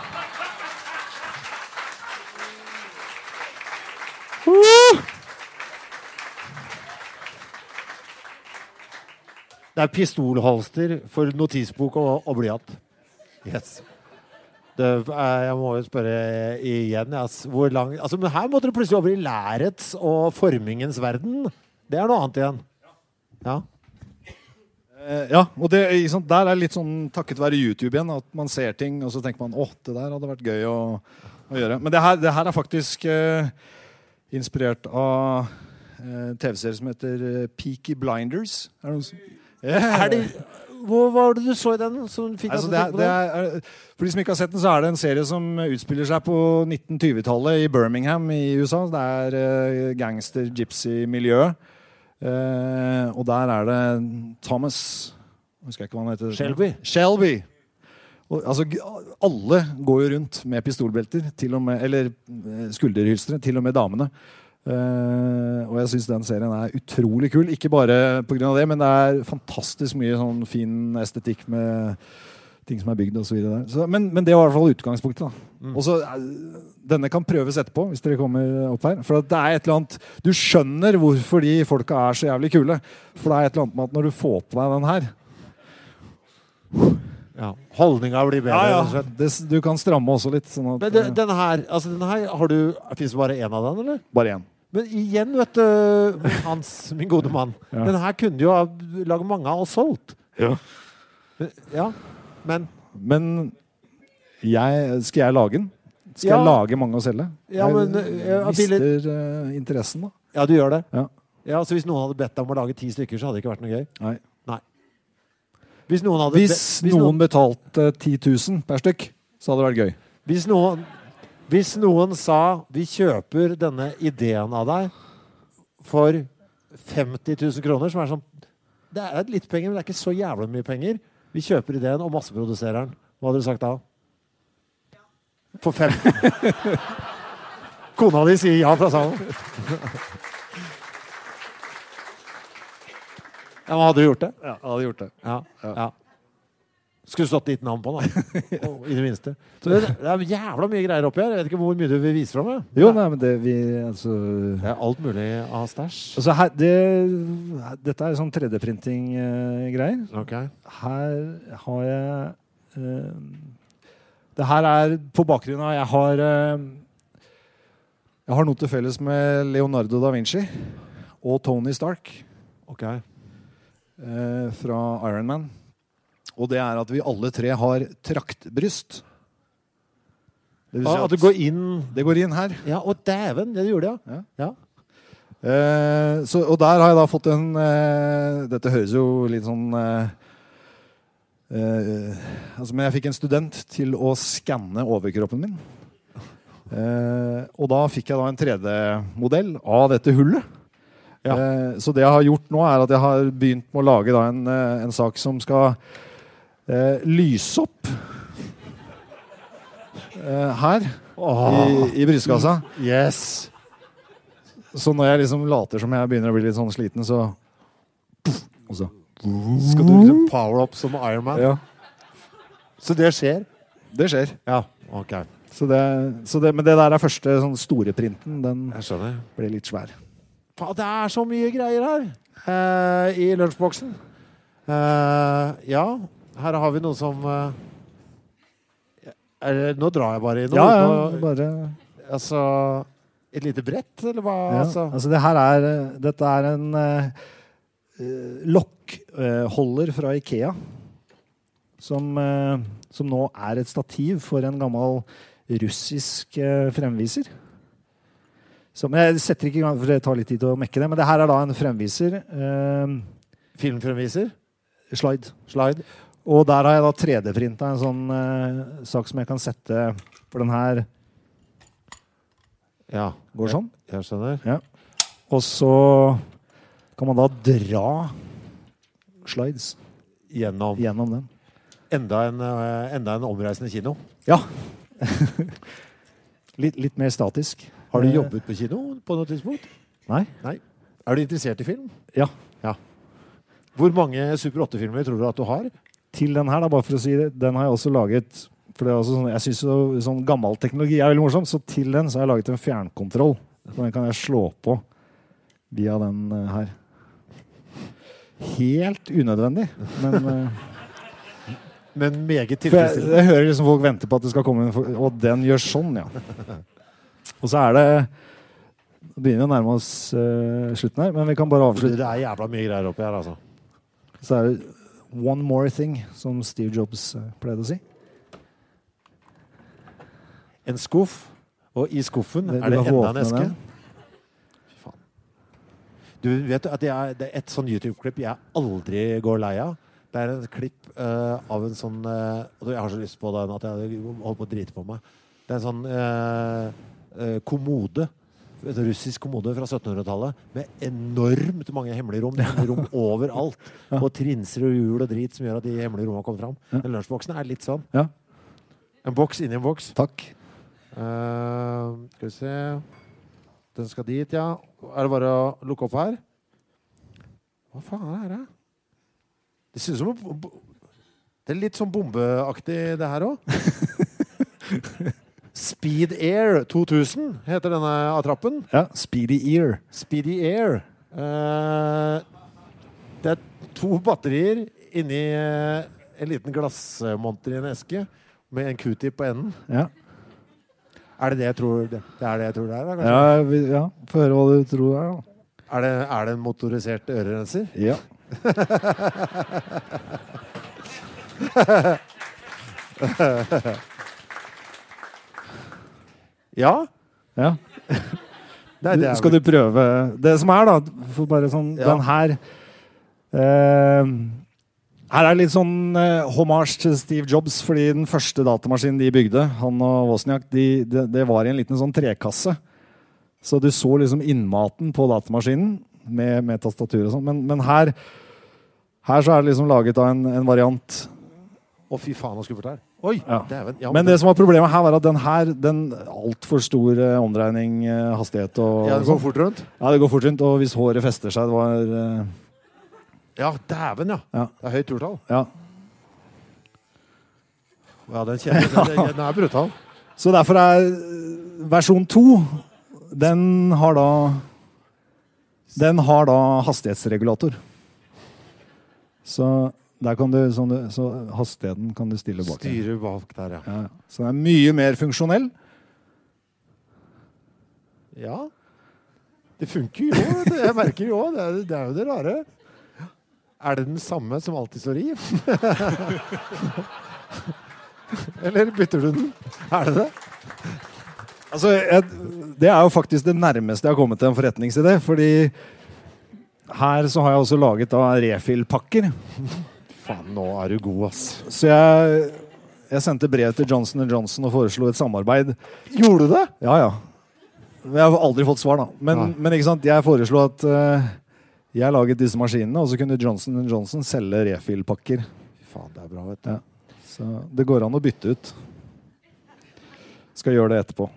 Det pistolholster for notisbok og blyant. Yes. Jeg må jo spørre igjen, hvor lang... Altså, men her måtte du plutselig over i lærets og formingens verden. Det noe annet igjen. Ja. Ja, og det, der litt sånn takket være YouTube igjen, at man ser ting, og så tenker man, det der hadde vært gøy å gjøre. Men det her faktisk inspirert av TV-serie som heter Peaky Blinders. Er det noen som... Hvor var det du så i den? Altså, for de som ikke har sett den, så er det en serie som utspiller seg på 1920-tallet i Birmingham i USA. Det er gangster-gypsy-miljø. Og der er det Thomas, jeg husker ikke hva han heter. Shelby. Og, altså, alle går jo rundt med pistolbelter, eller skulderhylstre, til og med damene. Og jeg synes den serien er utrolig kul. Ikke bare på grunn av det, men det er fantastisk mye sånn fin estetikk med ting som er bygd og så videre der. Men det var i hvert fall utgangspunktet da. Og så denne kan prøves etterpå hvis dere kommer opp her. For det er et eller annet, du skjønner hvorfor de folka er så jævlig kule. For det er et eller annet med at når du får på deg den her, ja, holdninga blir bedre. Ja. Du kan stramme også litt. Sånn at, men denne her finnes det bare en av den, eller? Bare en. Men igjen, vet du, min gode mann, denne her kunne jo ha laget mange av og solgt. Men skal jeg lage den? Skal jeg lage mange og selge? Jeg mister interessen da. Ja, du gjør det. Ja, så hvis noen hadde bedt deg om å lage 10 stykker, så hadde det ikke vært noe gøy. Nei. Hvis noen betalte 10 000 per stykk, så hadde det vært gøy. Hvis noen sa vi kjøper denne ideen av deg for 50 000 kroner, som er sånn, det er litt penger, men det er ikke så jævlig mye penger. Vi kjøper ideen og masseproduserer den. Hva hadde du sagt da? For 5. Kona di sier ja fra salen. Ja, men hadde du gjort det? Ja, jeg hadde gjort det. Ja. Skulle stått ditt navn på da, i det minste. Så det er jævla mye greier oppi her. Jeg vet ikke hvor mye du vil vise fra meg. Jo, nei, men det er alt mulig av stæsj. Altså, dette er sånn 3D-printing-greier. Okay. Her har jeg... det her er på bakgrunnen av... Jeg har noe til felles med Leonardo da Vinci og Tony Stark. Ok. Fra Iron Man. Og det er at vi alle 3 har traktbryst. Det vil si at det går inn... Det går inn her. Ja, og dæven, det gjorde det, ja. Og der har jeg da fått en... dette høres jo litt sånn... men jeg fikk en student til å skanne overkroppen min. Og da fikk jeg da en 3D-modell av dette hullet. Ja. Så det jeg har gjort nå er at jeg har begynt med å lage da en sak som skal lyse opp her i brystkassa. Yes. Så når jeg liksom later som jeg begynner å bli litt sånn sliten, så og så skal du liksom power up som Iron Man? Ja. Så det skjer? Det skjer. Ja, ok. Men det der er første sånn store printen. Den ble litt svær. Det er så mye greier her i lunsjboksen. Ja, her har vi noe som nå drar jeg bare i noe. Ja, bare... Altså, et lite brett, eller hva? Ja, altså dette er en lokkholder fra IKEA som nå er et stativ for en gammel russisk fremviser. Men jeg setter ikke i gang, for det tar litt tid å mekke det. Men det her er da en fremviser. Filmfremviser? Slide. Og der har jeg da 3D-printet en sånn sak som jeg kan sette for den her. Ja. Går sånn. Jeg skjønner. Ja. Og så kan man da dra slides gjennom den. Enda en omreisende kino? Ja. litt mer statisk. Har du jobbet på kino på noe tidspunkt? Nei. Er du interessert i film? Ja. Hvor mange Super 8-filmer tror du at du har? Til den her, da, bare for å si det, den har jeg også laget, for det er også sånn, jeg synes sånn gammel teknologi er veldig morsomt, så til den så har jeg laget en fjernkontroll. Så den kan jeg slå på via den her. Helt unødvendig, men... men meget tilfredsstillende. Jeg hører liksom folk vente på at det skal komme og den gjør sånn, ja. Og så er det begynner vi å nærme oss slutten her, men vi kan bare avslutte. Det er jævla mye greier oppi her, altså. Så er det one more thing, som Steve Jobs pleide å si. En skuff, og i skuffen er det enda en eske. Fy faen. Du vet at det er et sånn YouTube-klipp jeg aldri går lei av. Det er et klipp av en sånn og jeg har så lyst på den at jeg holder på å drite på meg. Det er en sånn kommode, en russisk kommode fra 1700-tallet med enormt mange hemmelige rom. Det er hemmelige rom overalt. Og trinser og hjul og drit som gjør at de hemmelige rommene kommer fram. Den lunsjboksen er litt sånn. Ja. En boks inni en boks. Takk. Skal vi se. Den skal dit, ja. Er det bare å lukke opp her? Hva faen er det? Det synes som det er litt sånn bombeaktig det her også. Speed Air 2000 heter denne attrappen. Ja, Speedy Ear. Speedy Air. Det er 2 batterier inni en liten glassmonter i en eske med en Q-tip på enden. Ja. Er det det jeg tror det er? Det jeg tror det er, da, Ja, få høre hva du tror det er, da. Er det en motorisert ørerenser? Ja. Ja? Ja. Nei, det er Skal du prøve det som er, da? For bare sånn, den her her er litt sånn hommage til Steve Jobs, fordi den første datamaskinen de bygde, han og Wozniak, det var i en liten sånn trekasse. Så du så liksom innmaten på datamaskinen med tastatur og sånn. Men her så er det liksom laget av en variant. Å, fy faen, så skummelt det er. Oi, Ja. ja, Men det som var problemet her var at den alt for stor omdreining, hastighet og ja, det går fort rundt. Ja, det går fort rundt, og hvis håret fester seg, det var Ja, dæven, ja. Ja. Det er høyt turtall. Ja. Ja, den kjenner den er brutal. Så derfor er versjon 2 den har da hastighetsregulator. Så der kan du, så hastigheten kan du stille bak. Styrer bak der, ja. Ja. Så den er mye mer funksjonell. Ja. Det funker jo. Jeg merker jo, det er jo det rare. Er det den samme som alltid står i? Eller bytter du den? Er det det? Altså, det er jo faktisk det nærmeste jeg har kommet til en forretningsidé, fordi her så har jeg også laget da refill-pakker. Faen, nå er du god, ass. Så jeg sendte brev til Johnson & Johnson og foreslo et samarbeid. Gjorde du det? Ja, ja. Jeg har aldri fått svar, da. Men ikke sant, jeg foreslo at jeg laget disse maskinene, og så kunne Johnson & Johnson selge refill-pakker. Faen, det er bra, vet du. Ja. Så det går an å bytte ut. Skal gjøre det etterpå.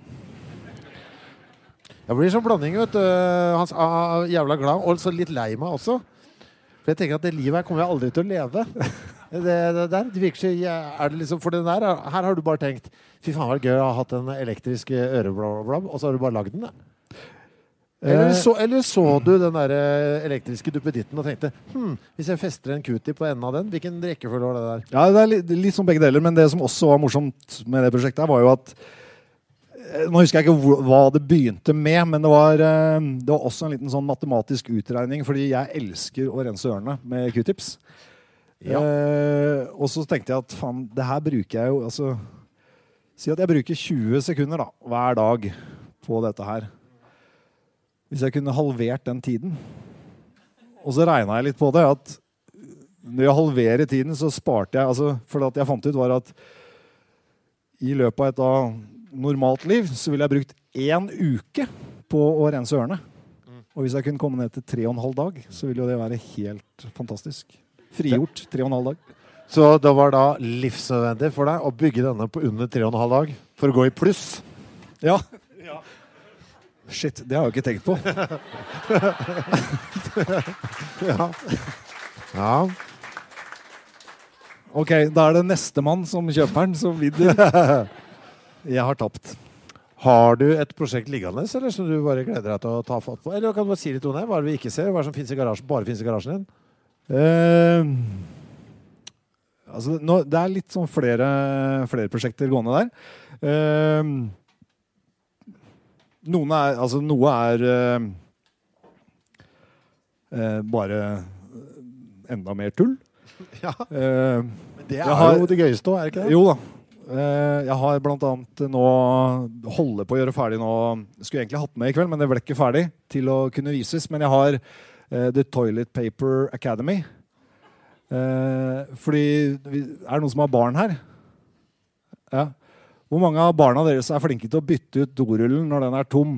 Jeg blir sånn blanding, vet du. Hans jævla glad, og så litt lei meg også. For jeg tenker at det livet her kommer jeg aldri til å leve. Det virker så, er det liksom, for den der, her har du bare tenkt, fy faen var det gøy å ha hatt en elektrisk øreblabb, og så har du bare lagd den, da. Eller så du den der elektriske duppeditten og tenkte, hvis jeg fester en Q-tip på enden av den, hvilken rekkefølge var det der? Ja, det er litt som begge deler, men det som også var morsomt med det prosjektet her var jo at nå husker jeg ikke hva det begynte med, men det var også en liten sånn matematisk utregning, fordi jeg elsker å rense ørene med Q-tips. Ja. Og så tenkte jeg at faen, det her bruker jeg jo, altså, si at jeg bruker 20 sekunder da, hver dag på dette her. Hvis jeg kunne halvert den tiden. Og så regnet jeg litt på det, at når jeg halverer tiden, så sparte jeg, altså, for at jeg fant ut var at i løpet av et da normalt liv, så ville jeg brukt 1 uke på å rense ørene. Og hvis jeg kunne komme ned til 3,5 dag, så ville jo det være helt fantastisk. Frigjort 3,5 dag. Så det var da livsnødvendig for deg å bygge denne på under 3,5 dag for å gå i pluss? Ja. Shit, det har jeg jo ikke tenkt på. Ja. Ok, da er det neste mann som kjøper den, som vinner. Jeg har tapt. Har du et prosjekt liggende, eller som du bare gleder deg til å ta fatt på? Eller kan du bare si litt om det? Hva er det vi ikke ser? Hva er det som finnes i garasjen? Bare finnes i garasjen din? Altså, det er litt sånn flere prosjekter gående der. Noe er bare enda mer tull. Ja. Det er jo det gøyeste, er det ikke det? Jo da. Jeg har blant annet nå holder på å gjøre ferdig nå. Skulle egentlig hatt med i kveld, men det ble ikke ferdig til å kunne vises. Men jeg har The Toilet Paper Academy. Fordi er det noen som har barn her? Ja. Hvor mange av barna deres er flinke til å bytte ut dorullen når den er tom?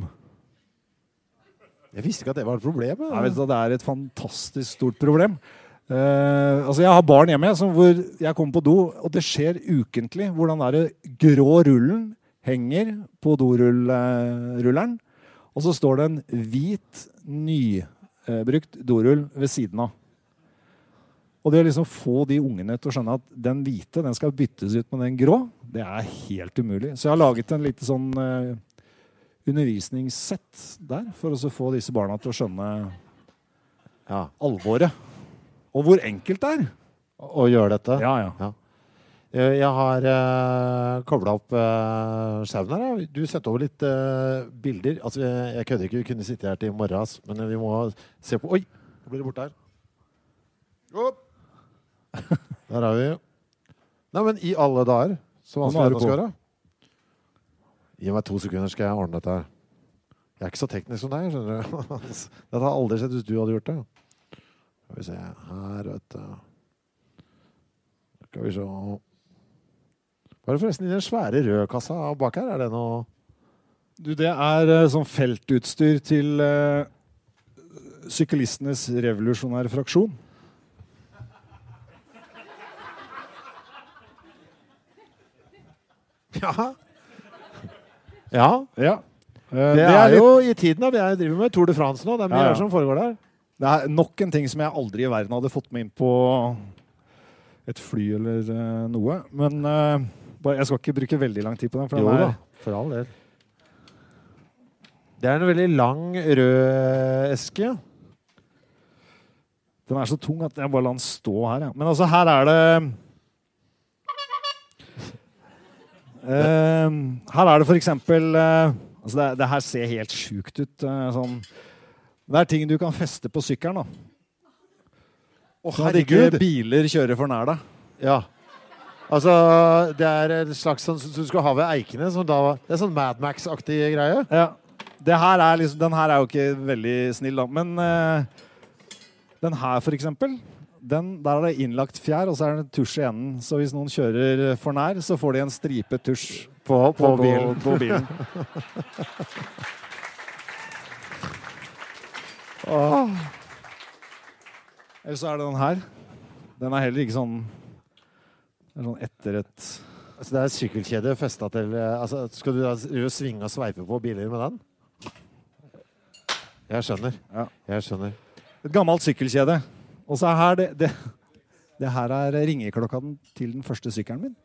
Jeg visste ikke at det var et problem. Jeg vet at det er et fantastisk stort problem. Altså jeg har barn hjemme hvor jeg kommer på do, og det skjer ukentlig hvor den der grå rullen henger på dorulleren, og så står det en hvit, nybrukt dorull ved siden av. Og det å liksom få de ungene til å skjønne at den hvite, den skal byttes ut med den grå, det er helt umulig. Så jeg har laget en lite sånn undervisningssett der, for å få disse barna til å skjønne alvoret. Og hvor enkelt det er. Å gjøre dette? Ja. Jeg har koblet opp skjermen her. Du setter over litt bilder. Altså, jeg kødder ikke, vi kunne sitte her til i morgen, men vi må se på... Oi, nå blir det borte her. Opp! Der er vi. Nei, men i alle dager, så vanskelig er det å skåre. Gi meg 2 sekunder, skal jeg ordne dette her. Jeg er ikke så teknisk som deg, skjønner du. Dette har aldri sett hvis du hadde gjort det. Skal vi se her, vet du. Skal vi se. Hva er det forresten i den svære røde kassa bak her? Er det noe? Du, det er sånn feltutstyr til syklistenes revolusjonære fraksjon. Ja. Det er jo i tiden da. Vi driver med Tour de France nå. Det er mye som foregår der. Det er nok en ting som jeg aldri i verden hadde fått meg inn på et fly eller noe. Men jeg skal ikke bruke veldig lang tid på den. Jo da, for all del. Det er en veldig lang rød eske. Den er så tung at jeg bare lar den stå her. Ja. Men altså, her er det... her er det for eksempel altså det her ser helt sjukt ut sånn, det er ting du kan feste på sykkelen da. Sånn at ikke biler kjører for nær deg. Ja, altså det er en slags sånn som du skal ha ved Eikene det er sånn Mad Max-aktig greie. Ja, det her er liksom, den her er jo ikke veldig snill da, men den her for eksempel der er det innlagt fjær, og så er det tusj i enden. Så hvis noen kjører for nær, så får de en stripet tusj på bilen. Eller så er det den her. Den er heller ikke sånn... Det er sånn etter et... Altså det er et sykkelkjede festet til... Altså, skal du da svinge og sveipe på biler med den? Jeg skjønner. Ja. Jeg skjønner. Et gammelt sykkelkjede. Og så er her det her er ringeklokka til den første sykkelen min.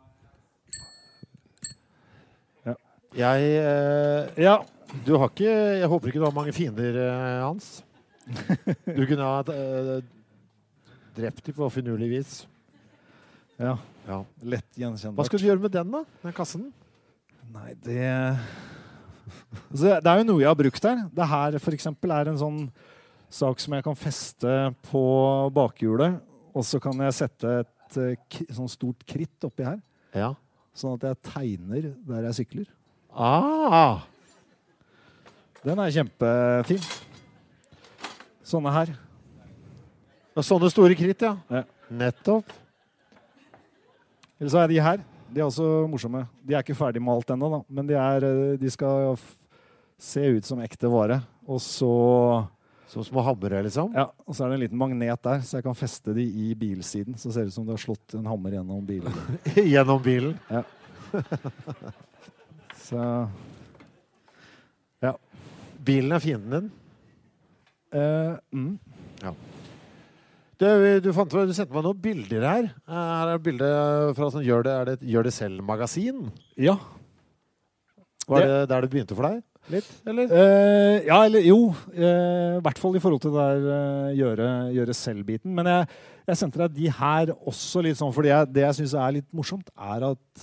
Ja. Du har ikke, jeg håper ikke du har mange fiender, Hans. Du kunne ha drept dem på finurlig vis. Ja. Lett gjenkjennbart. Hva skal du gjøre med den da, den kassen? Nei, det er jo noe jeg har brukt her. Det her for eksempel er en sånn sak som jeg kan feste på bakhjulet, og så kan jeg sette et sånn stort kritt oppi her. Ja. Sånn at jeg tegner der jeg sykler. Den er kjempefin. Sånne her. Sånne store kritt, ja. Nettopp. Eller så er de her. De er også morsomme. De er ikke ferdig malt ennå, da. Men de skal se ut som ekte vare. Og så... Som små hammere, liksom? Ja, og så er det en liten magnet der, så jeg kan feste de i bilsiden. Så ser det ut som du har slått en hammer gjennom bilen. Gjennom bilen? Ja. Så... Ja. Bilen er fienden din? Ja. Du sendte meg noen bilder her. Her er et bilde fra sånn Gjør det selv-magasin. Ja. Var det der det begynte for deg? Litt, eller? Ja, eller jo. I hvert fall i forhold til der gjøre selv-biten. Men jeg sendte deg de her også litt sånn, fordi det jeg synes er litt morsomt, er at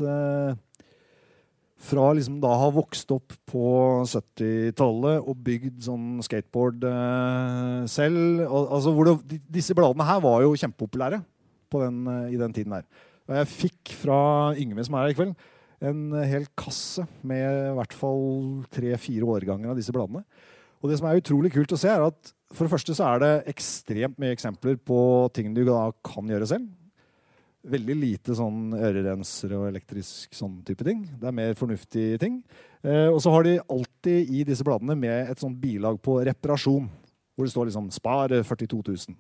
fra liksom da ha vokst opp på 70-tallet og bygd sånn skateboard selv, altså hvor disse bladene her var jo kjempepopulære i den tiden her. Og jeg fikk fra Yngve som er her i kveld, en hel kasse med i hvert fall 3-4 årganger av disse bladene. Og det som er utrolig kult å se er at For det første så det ekstremt mye eksempler på ting du da kan gjøre selv. Veldig lite sånn ørerenser og elektrisk sånn type ting. Det mer fornuftige ting. Og så har de alltid i disse bladene med et sånt bilag på reparasjon, hvor det står liksom spar 42 000.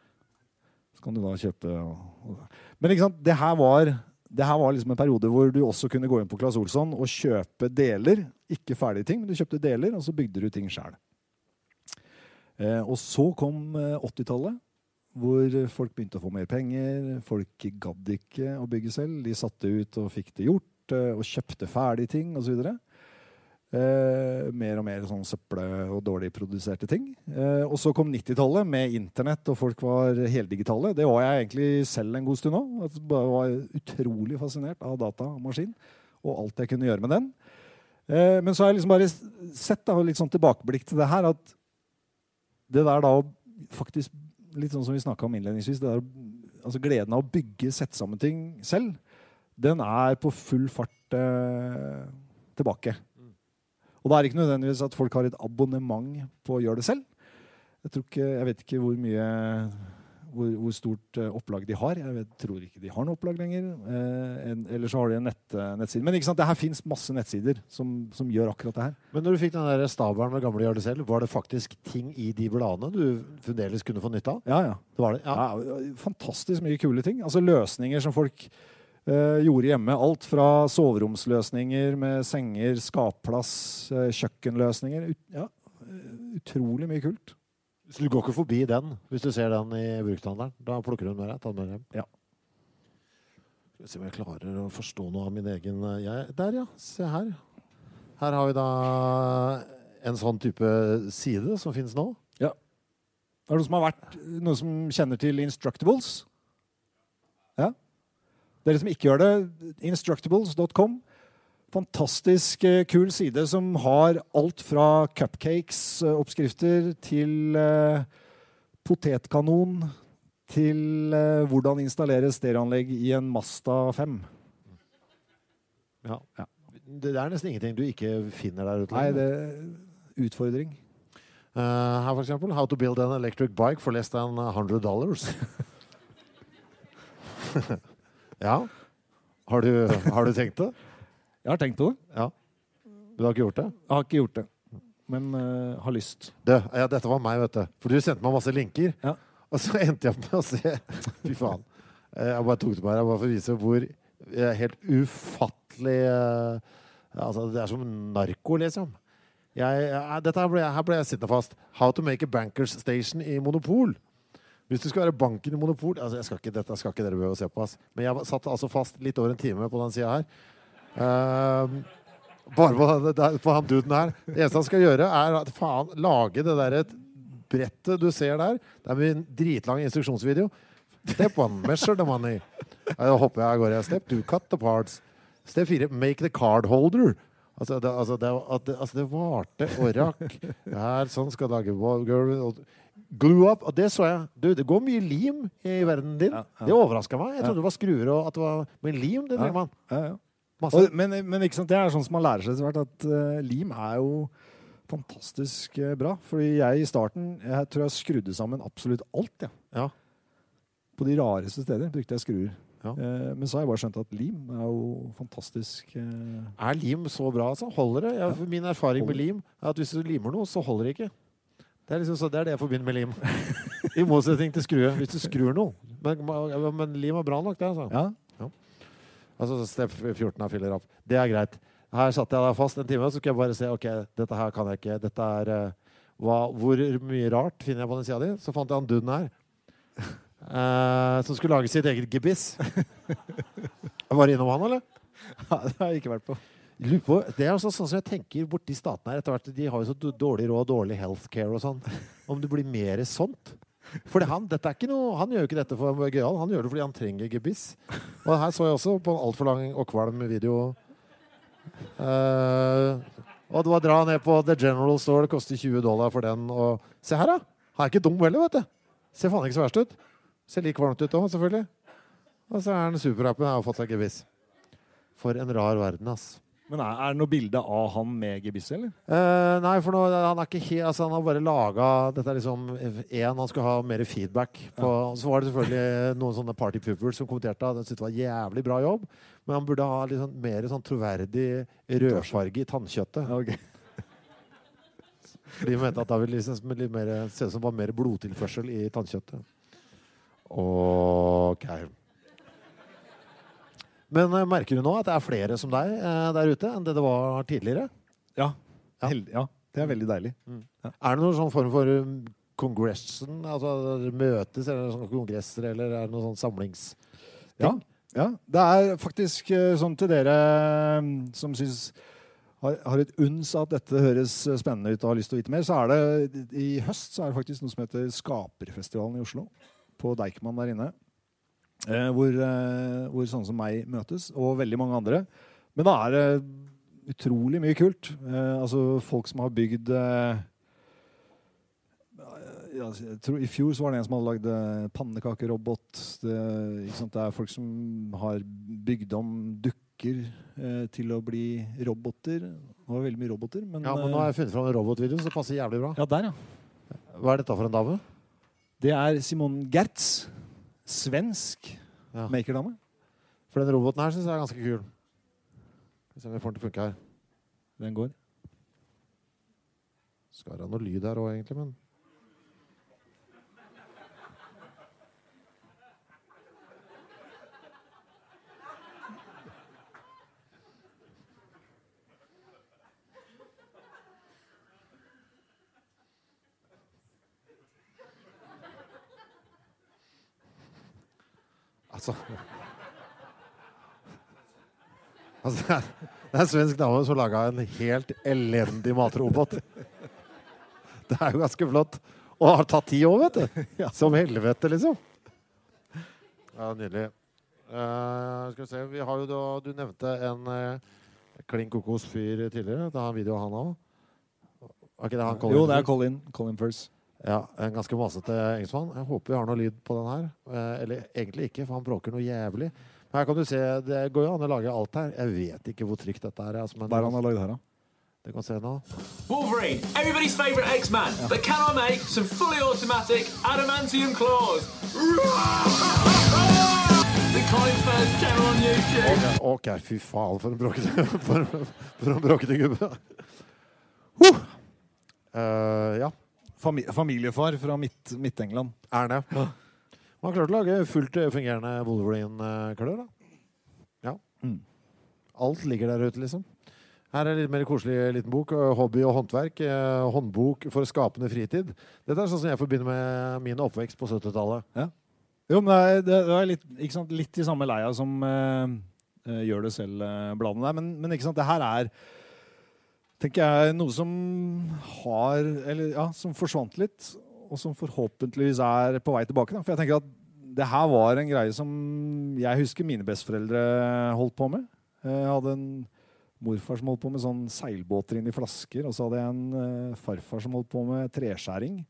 Så kan du da kjøpe. Men ikke sant, det her var liksom en periode hvor du også kunne gå inn på Claes Olsson og kjøpe deler, ikke ferdige ting, men du kjøpte deler, og så bygde du ting selv. Og så kom 80-tallet, hvor folk begynte å få mer penger, folk gadd ikke å bygge selv, de satte ut og fikk det gjort, og kjøpte ferdige ting, og så videre. Mer og mer sånn søple og dårlig produserte ting. Og så kom 90-tallet med internett, og folk var heldigitale. Det var jeg egentlig selv en god stund nå. Jeg var utrolig fascinert av data og maskin, og alt jeg kunne gjøre med den. Men så har jeg liksom bare sett da, litt sånn tilbakeblikk til det her, at det der da faktisk, litt sånn som vi snakket om innledningsvis, det der, altså gleden av å bygge, sette sammen ting selv, den på full fart tilbake. Og det ikke nødvendigvis at folk har et abonnement på å gjøre det selv. Jeg vet ikke hvor stort opplag de har. Tror ikke de har noe opplag lenger. Eller så har de en nettside. Men ikke sant? Det her finnes masse nettsider som gjør akkurat det her. Men når du fikk den der stabelen med gamle gjør det selv, var det faktisk ting i de bladene du fremdeles kunne få nytte av? Ja. Det var det? Ja. Fantastisk mye kule ting. Altså løsninger som folk gjorde hjemme. Alt fra soveromsløsninger med senger, skapplass, kjøkkenløsninger. Utrolig mye kult. Så du går ikke forbi den hvis du ser den i brukthandelen? Da plukker du den med deg, tar den med hjem. Ja. Skal vi se om jeg klarer å forstå noe av min egen... Der, ja. Se her. Her har vi da en sånn type side som finnes nå. Ja. Det noe som har vært noe som kjenner til Instructables? Ja. Dere som ikke gjør det, instructables.com. Fantastisk kul side som har alt fra cupcakes, oppskrifter, til potetkanon, til hvordan installere stereoanlegg i en Mazda 5. Ja. Det nesten ingenting du ikke finner der ute. Nei, det utfordring. Her for eksempel, how to build an electric bike for less than $100. Ja. Har du tenkt det? Jeg har tenkt på det. Ja. Du har ikke gjort det? Jeg har ikke gjort det, men har lyst. Dette var meg, vet du. For du sendte meg masse linker, ja. Og så endte jeg med å se... Fy faen. Jeg bare tok det på her, bare for å vise hvor helt ufattelig... altså, det som narko, liksom. Her ble jeg sittende fast. How to make a bankers station i Monopol. Hvis du skal være banken i Monopol... Altså, dette skal ikke dere behøve å se på, ass. Men jeg satt altså fast litt over en time på den siden her. Bare på han duden her. Det eneste han skal gjøre at lage det der et brettet du ser der. Det med en dritlang instruksjonsvideo. Step 1, measure the money. Da hopper jeg av gårde. Step 2, cut the parts. Step 4, make the card holder. Det varte og rakk. Her, sånn skal lage glue up, og det så jeg. Det går mye lim i verden din. Ja. Det overrasket meg. Jeg trodde det var skruer, og at det var... Men lim, det trenger man. Ja. Men ikke sant, det sånn som man lærer seg etter hvert, at lim jo fantastisk bra. Fordi jeg i starten, jeg tror jeg skrudde sammen absolutt alt, ja. På de rareste steder brukte jeg skruer. Ja. Men så har jeg bare skjønt at lim jo fantastisk. Lim så bra, altså? Holder det? Min erfaring med lim at hvis du limer noe, så holder det ikke. Det liksom det det jeg forbinder med lim. I motsetning til skrue. Hvis du skrur noe. Men lim bra nok, det, altså. Ja. Altså, step 14 fyller opp. Det greit. Her satt jeg da fast en time, så skal jeg bare se, ok, dette her kan jeg ikke. Dette hvor mye rart finner jeg på den siden din? Så fant jeg han duden her. Som skulle lage sitt eget gebiss. Var det innom han, eller? Ja, det har jeg ikke vært på. Det altså sånn som jeg tenker borti statene her etter hvert. De har jo så dårlig råd, dårlig healthcare og sånn. Om det blir mer sånt. For dette ikke noe, han gjør jo ikke dette for gøyal, han gjør det fordi han trenger gebiss. Og her så jeg også på en alt for lang og kvalm video. Og det var dra ned på The General Store, det koster $20 for den. Og se her da, han ikke dum heller, vet du. Ser faen ikke så verst ut. Ser like varmt ut også, selvfølgelig. Og så den superappen, jeg har fått seg gebiss. For en rar verden, ass. Men er det noe bilde av han med gebisset, eller? Nei, for nå, han er ikke helt, altså han har bare laget, dette er liksom han skal ha mer feedback på, så var det selvfølgelig noen sånne party poopers som kommenterte at det syntes det var jævlig bra jobb, men han burde ha liksom mer sånn troverdig rødfarge i tannkjøttet. Okay. De mente at det ville liksom litt mer, se ut som var mer blodtilførsel i tannkjøttet. Ok. Men merker du nå at det er flere som deg der ute enn det var tidligere? Ja, det er veldig deilig. Ja. Er det noen sånn form for kongressen, altså møtes eller sånne kongresser, eller er det noen sånn samlingsting? Ja, det er faktisk sånn til dere som synes har et uns at dette høres spennende ut og har lyst til å vite mer, så er det i høst så er det faktisk noe som heter Skaperfestivalen i Oslo, på Deichman der inne, hvor sånne som meg møtes, og veldig mange andre. Men da er det utrolig mye kult. Altså folk som har bygd jeg tror, i fjor så var det en som hadde lagd pannekakerobot. Det er folk som har bygd om dukker til å bli roboter. Det var veldig mye roboter. Men nå har jeg funnet fram en robotvideo, så det passer jævlig bra. Ja, der, ja. Hva er dette for en dame? Det er Simon Gertz. Svensk makerdame. For den roboten her synes jeg er ganske kul. Vi ser om vi får den til å funke her. Den går. Skal det ha noe lyd her også, egentlig, men... Altså, det er en svensk dame som laget en helt elendig matrobot. Det er jo ganske flott. Og har tatt 10 år, vet du. Som helvete, liksom. Ja, nydelig. Skal vi se, vi har jo da, du nevnte en klin kokos fyr tidligere. Det har en video av han også. Er ikke det han Colin? Jo, det er Colin Firth. Ja, en ganske massete engelskmann. Jeg håper vi har noe lyd på den her. Eller egentlig ikke, for han bråker noe jævlig. Men her kan du se, det går jo an å lage alt her. Jeg vet ikke hvor trygt dette er. Altså, men hva er han har laget her, da? Det kan se nå. Wolverine, everybody's favorite X-Man. Yeah. But can I make some fully automatic adamantium claws? The Colin Firth channel on YouTube. Ok, fy faen, for en bråkete gubbe. Ja. Familiefar fra Midt-England. Er det? Ja. Man har klart å lage fullt fungerende Wolverine-klør, da. Ja. Alt ligger der ute, liksom. Her er litt mer koselig liten bok. Hobby og håndverk. Håndbok for skapende fritid. Dette er sånn som jeg forbinder med min oppvekst på 70-tallet. Ja. Jo, men det er litt, ikke sant, litt i samme leia som gjør det selv bladene der. Men ikke sant, det her er tenker jeg noe som som forsvant litt, og som forhåpentligvis er på vei tilbake. Da. For jeg tenker at det her var en greie som jeg husker mine besteforeldre holdt på med. Jeg hadde en morfar som holdt på med sånn seilbåter inn i flasker, og så hadde jeg en farfar som holdt på med treskjæring.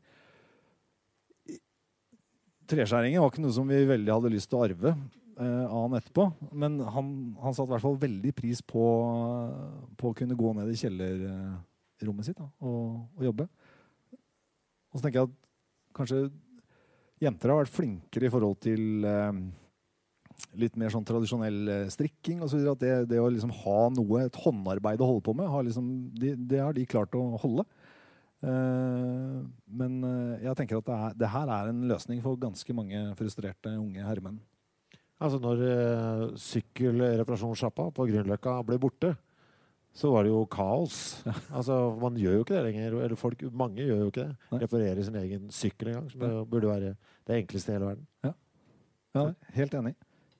Treskjæringen var ikke noe som vi veldig hadde lyst til å arve av han etterpå, men han satte i hvert fall veldig pris på å kunne gå ned i kjellerrommet sitt da, og jobbe. Og så tenker jeg at kanskje jenter har vært flinkere i forhold til litt mer sånn tradisjonell strikking, og så videre, at det å liksom ha noe, et håndarbeid å holde på med, det har de klart å holde. Men jeg tenker at det her er en løsning for ganske mange frustrerte unge herremenn. Altså når sykkelreparasjonssjappa på Grünerløkka ble borte, så var det jo kaos. Altså man gjør jo ikke det lenger, eller mange gjør jo ikke det. Nei. Reparerer sin egen sykkel en gang, som det burde være det enkleste i hele verden. Ja, helt enig.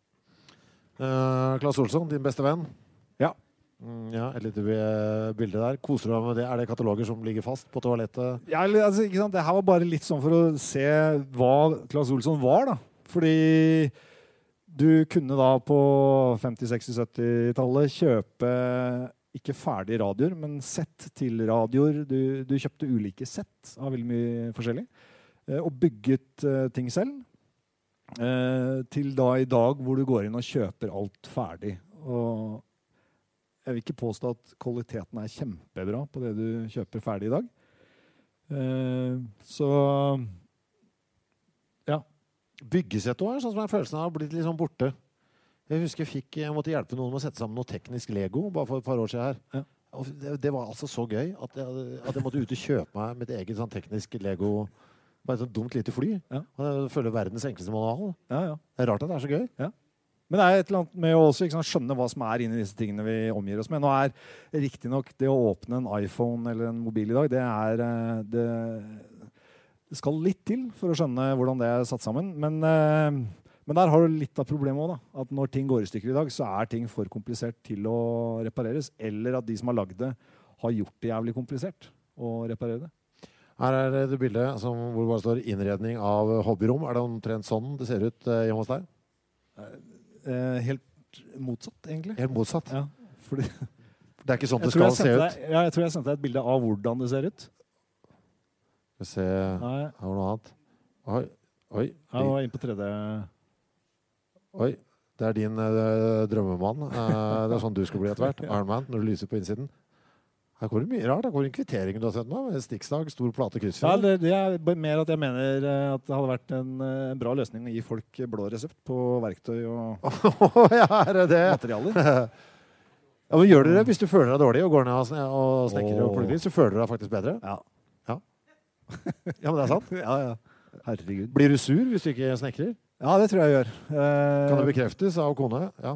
Claes Olsson, din beste venn. Ja. Ja, et lite bilde der. Koser du deg med det? Er det kataloger som ligger fast på toalettet? Ja, altså, ikke sant? Det her var bare litt sånn for å se hva Claes Olsson var, da. Fordi du kunne da på 50-, 60-, 70-tallet kjøpe ikke ferdige radioer, men sett til radioer. Du kjøpte ulike sett av veldig mye forskjellig, og bygget ting selv. Til da i dag hvor du går inn og kjøper alt ferdig. Og jeg vil ikke påstå at kvaliteten er kjempebra på det du kjøper ferdig i dag. Så ja. Byggesett også, sånn som jeg følelsen av har blitt litt sånn borte. Jeg husker jeg måtte hjelpe noen med å sette sammen noe teknisk Lego bare for et par år siden her. Ja. Og det var altså så gøy at jeg måtte ut og kjøpe meg mitt eget sånn teknisk Lego. Bare et sånt dumt lite fly. Ja. Og jeg føler verdens enkleste manual. Ja, ja. Det er rart at det er så gøy. Ja. Men det er et eller annet med å også skjønne hva som er inni disse tingene vi omgir oss med. Nå er riktig nok det å åpne en iPhone eller en mobil i dag, det skal litt til for å skjønne hvordan det er satt sammen. Men der har du litt av problemet også, da. At når ting går i stykker i dag, så er ting for komplisert til å repareres. Eller at de som har lagd det, har gjort det jævlig komplisert å reparere det. Her er det bildet hvor det bare står innredning av hobbyrom. Er det omtrent sånn det ser ut hjemme hos deg? Helt motsatt, egentlig. Helt motsatt? Ja, fordi det er ikke sånn det skal se ut? Jeg tror jeg sendte deg et bilde av hvordan det ser ut. Skal vi se. Her var noe annet. Oi. Jeg var inne på 3D. Oi. Det er din drømmemann. Det er sånn du skal bli etter hvert. Iron Man, når du lyser på innsiden. Her går det mye rart. Her går det en kvittering du har sett nå. Stikkstag, stor plate, kryssfjell. Ja, det er mer at jeg mener at det hadde vært en bra løsning å gi folk blå resept på verktøy og materialer. Ja, men gjør du det hvis du føler deg dårlig og går ned og snekker og plugger, så føler du deg faktisk bedre? Ja. Ja, men det er sant? Ja. Herregud. Blir du sur hvis du ikke snekrer? Ja, det tror jeg gjør. Kan det bekreftes av kone? Ja.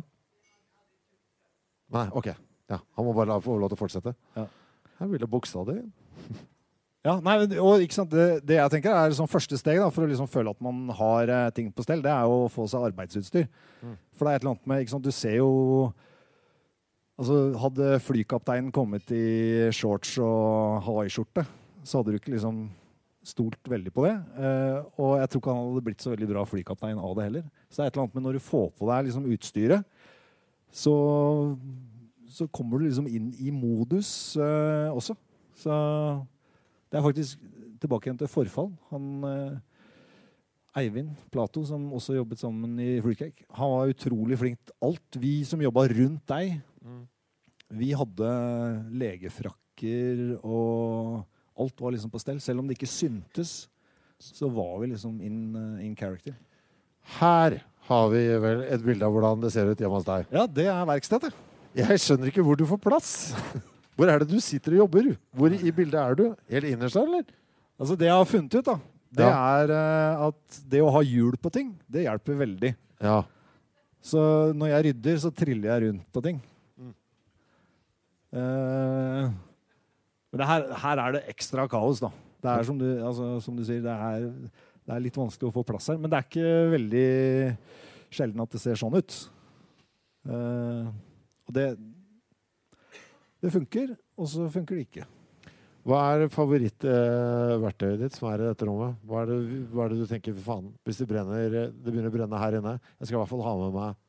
Nei, ok. Ja, han må bare få lov til å fortsette. Ja. Her vil det buksa di. Ja, nei, og ikke sant, det jeg tenker er sånn første steg da, for å liksom føle at man har ting på stell, det er å få seg arbeidsutstyr. For det er et eller annet med, ikke sant, du ser jo, altså hadde flykapteinen kommet i shorts og Hawaii-skjorte, så hadde du ikke liksom stolt veldig på det. Og jeg tror ikke han hadde blitt så veldig bra flykaptein av det heller. Så det er et eller annet med når du får på deg liksom utstyret, så kommer du liksom inn i modus også. Så det er faktisk tilbake igjen til forfall. Han Eivind Plato, som også jobbet sammen i Fruitcake, han var utrolig flink. Alt vi som jobbet rundt deg, vi hadde legefrakker, og alt var liksom på stell. Selv om det ikke syntes, så var vi liksom in character. Her har vi vel et bilde av hvordan det ser ut hjemme hos deg. Ja, det er verkstedet. Jeg skjønner ikke hvor du får plass. Hvor er det du sitter og jobber? Hvor i bildet er du? Helt innerst der, eller? Altså, det jeg har funnet ut, da, det er at det å ha hjul på ting, det hjelper veldig. Ja. Så når jeg rydder, så triller jeg rundt på ting. Men her er det ekstra kaos, da. Det er som du sier, det er litt vanskelig å få plass her. Men det er ikke veldig sjelden at det ser sånn ut. Og det funker, og så funker det ikke. Hva er favorittverktøyet ditt som er i dette rommet? Hva er det du tenker, for faen, hvis det begynner å brenne her inne, jeg skal i hvert fall ha med meg.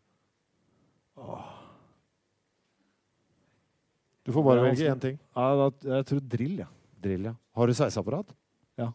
Du får bare velge én ting. Ja, jeg tror drill, ja. Drill, ja. Har du sveiseapparat? Ja.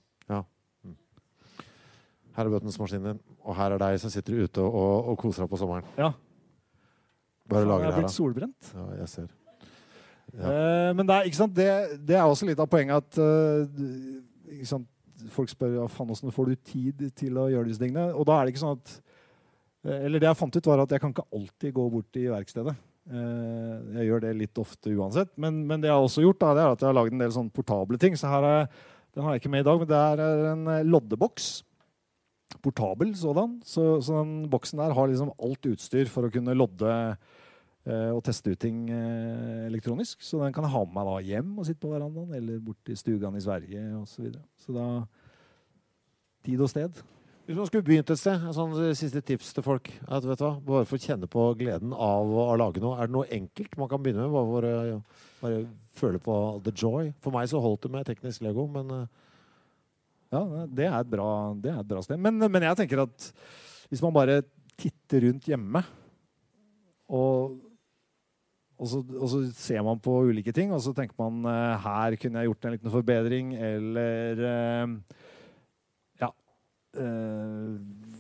Her er bøtensmaskinen din, og her er deg som sitter ute og koser deg på sommeren. Ja. Bare lager det her, da. Jeg har blitt solbrent. Ja, jeg ser. Ja. Men det er også litt av poenget at ikke sant, folk spør faen, hvordan får du tid til å gjøre disse tingene. Og da er det ikke sånn at eller det jeg fant ut var at jeg kan ikke alltid gå bort i verkstedet. Jeg gjør det litt ofte uansett. Men det jeg har også gjort, det er at jeg har laget en del sånne portable ting. Så den har jeg ikke med i dag, men det er en loddeboks. Portabel sådan. Så den boksen der har liksom alt utstyr for å kunne lodde og teste ut ting elektronisk. Så den kan jeg ha med meg da hjem og sitte på verandaen, eller bort i stugan i Sverige og så videre. Så da tid og sted. Hvis man skulle begynt et sted, en sånn siste tips til folk, at, vet du hva, bare for å kjenne på gleden av å lage noe, er det noe enkelt man kan begynne med? Bare føle på the joy. For meg så holdt det med teknisk Lego, men ja, det er et bra sted. Men jeg tenker at hvis man bare titter rundt hjemme, og så ser man på ulike ting, og så tenker man her kunne jeg gjort en liten forbedring, eller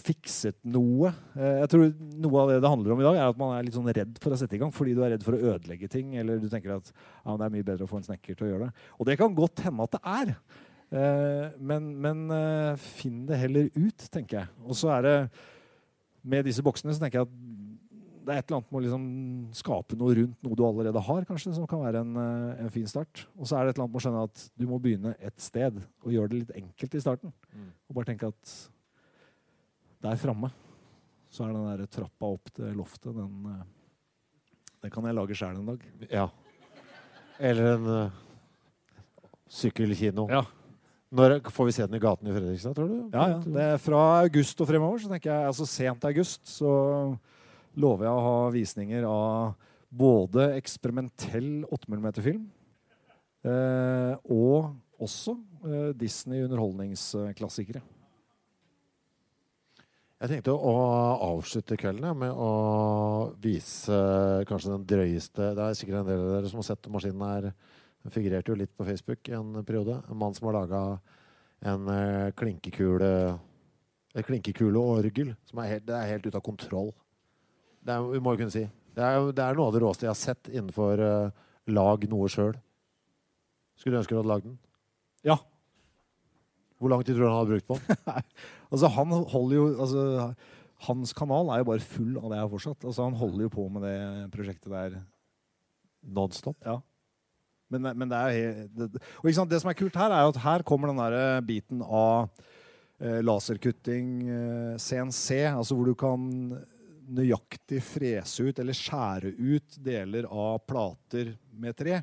fikset noe. Jeg tror noe av det handler om i dag er at man er litt sånn redd for å sette i gang, fordi du er redd for å ødelegge ting, eller du tenker at ja, det er mye bedre å få en snekker til å gjøre det. Og det kan godt hende at det er. Men finn det heller ut, tenker jeg. Og så er det, med disse boksene, så tenker jeg at det er et eller annet med å liksom skape noe rundt noe du allerede har, kanskje, som kan være en fin start. Og så er det et eller annet med å skjønne at du må begynne et sted og gjøre det litt enkelt i starten. Og bare tenke at der fremme så er den der trappa opp til loftet, den kan jeg lage selv en dag. Ja. Eller en sykkelkino. Ja. Når får vi se den i gaten i Fredrikstad, tror du? Ja. Det er fra august og fremover, så tenker jeg, altså sent august, så lover jeg å ha visninger av både eksperimentell 8mm-film og også Disney-underholdningsklassikere. Jeg tenkte å avslutte kvelden med å vise kanskje den drøyeste. Det er sikkert en del av dere som har sett maskinen her. Den figurerte jo litt på Facebook i en periode. En mann som har laget en klinkekuleorgel som er helt ute av kontroll. Vi må jo kunne si. Det er noe av det råeste jeg har sett innenfor lag noe selv. Skulle du ønske du hadde lagd den? Ja. Hvor lang tid tror du han hadde brukt på den? Altså, han holder jo... Altså, hans kanal er jo bare full av det jeg har fortsatt. Altså, han holder jo på med det prosjektet der. Non-stop? Ja. Men det er... Og ikke sant, det som er kult her, er jo at her kommer den der biten av laserkutting, CNC, altså hvor du kan nøyaktig frese ut eller skjære ut deler av plater med tre.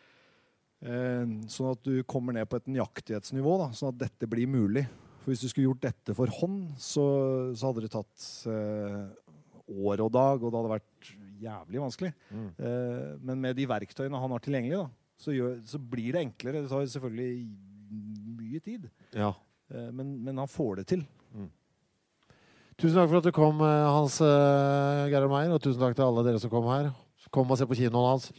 Sånn at du kommer ned på et nøyaktighetsnivå, da, sånn at dette blir mulig. For hvis du skulle gjort dette for hånd, så hadde det tatt år og dag, og det hadde vært jævlig vanskelig. Men med de verktøyene han har tilgjengelig, da, så blir det enklere. Det tar selvfølgelig mye tid. Ja. Men han får det til. Tusen takk for at du kom, Hans Gerhard Meyer, og tusen takk til alle dere som kom her. Kom og se på kinoen hans.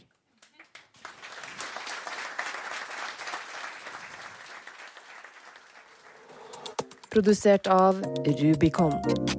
Produsert av Rubicon.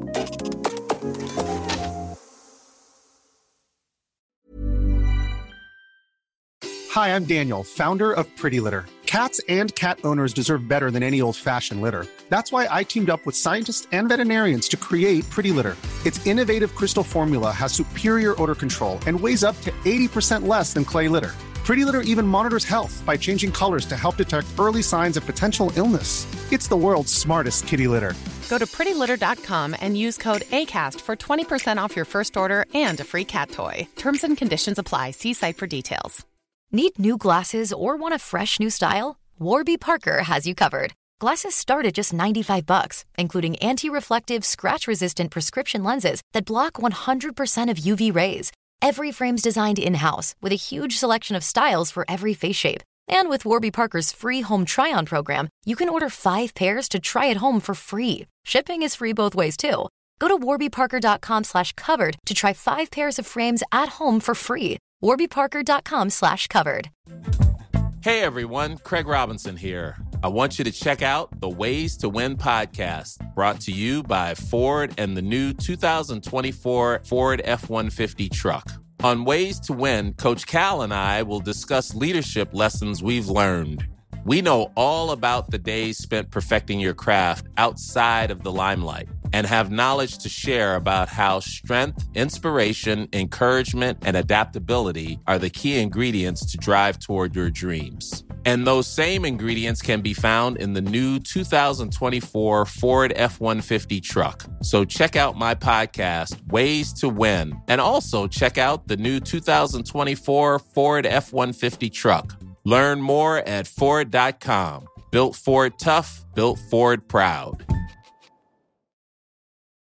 Hi, I'm Daniel, founder of Pretty Litter. Cats and cat owners deserve better than any old-fashioned litter. That's why I teamed up with scientists and veterinarians to create Pretty Litter. Its innovative crystal formula has superior odor control and weighs up to 80% less than clay litter. Pretty Litter even monitors health by changing colors to help detect early signs of potential illness. It's the world's smartest kitty litter. Go to prettylitter.com and use code ACAST for 20% off your first order and a free cat toy. Terms and conditions apply. See site for details. Need new glasses or want a fresh new style? Warby Parker has you covered. Glasses start at just $95, including anti-reflective, scratch-resistant prescription lenses that block 100% of UV rays. Every frame's designed in-house with a huge selection of styles for every face shape. And with Warby Parker's free home try-on program, you can order 5 pairs to try at home for free. Shipping is free both ways, too. Go to warbyparker.com/covered to try 5 pairs of frames at home for free. warbyparker.com/covered. Hey everyone, Craig Robinson here. I want you to check out the Ways to Win podcast, brought to you by Ford and the new 2024 Ford F-150 truck. On Ways to Win, Coach Cal and I will discuss leadership lessons we've learned. We know all about the days spent perfecting your craft outside of the limelight and have knowledge to share about how strength, inspiration, encouragement, and adaptability are the key ingredients to drive toward your dreams. And those same ingredients can be found in the new 2024 Ford F-150 truck. So check out my podcast, Ways to Win, and also check out the new 2024 Ford F-150 truck. Learn more at Ford.com. Built Ford tough, built Ford proud.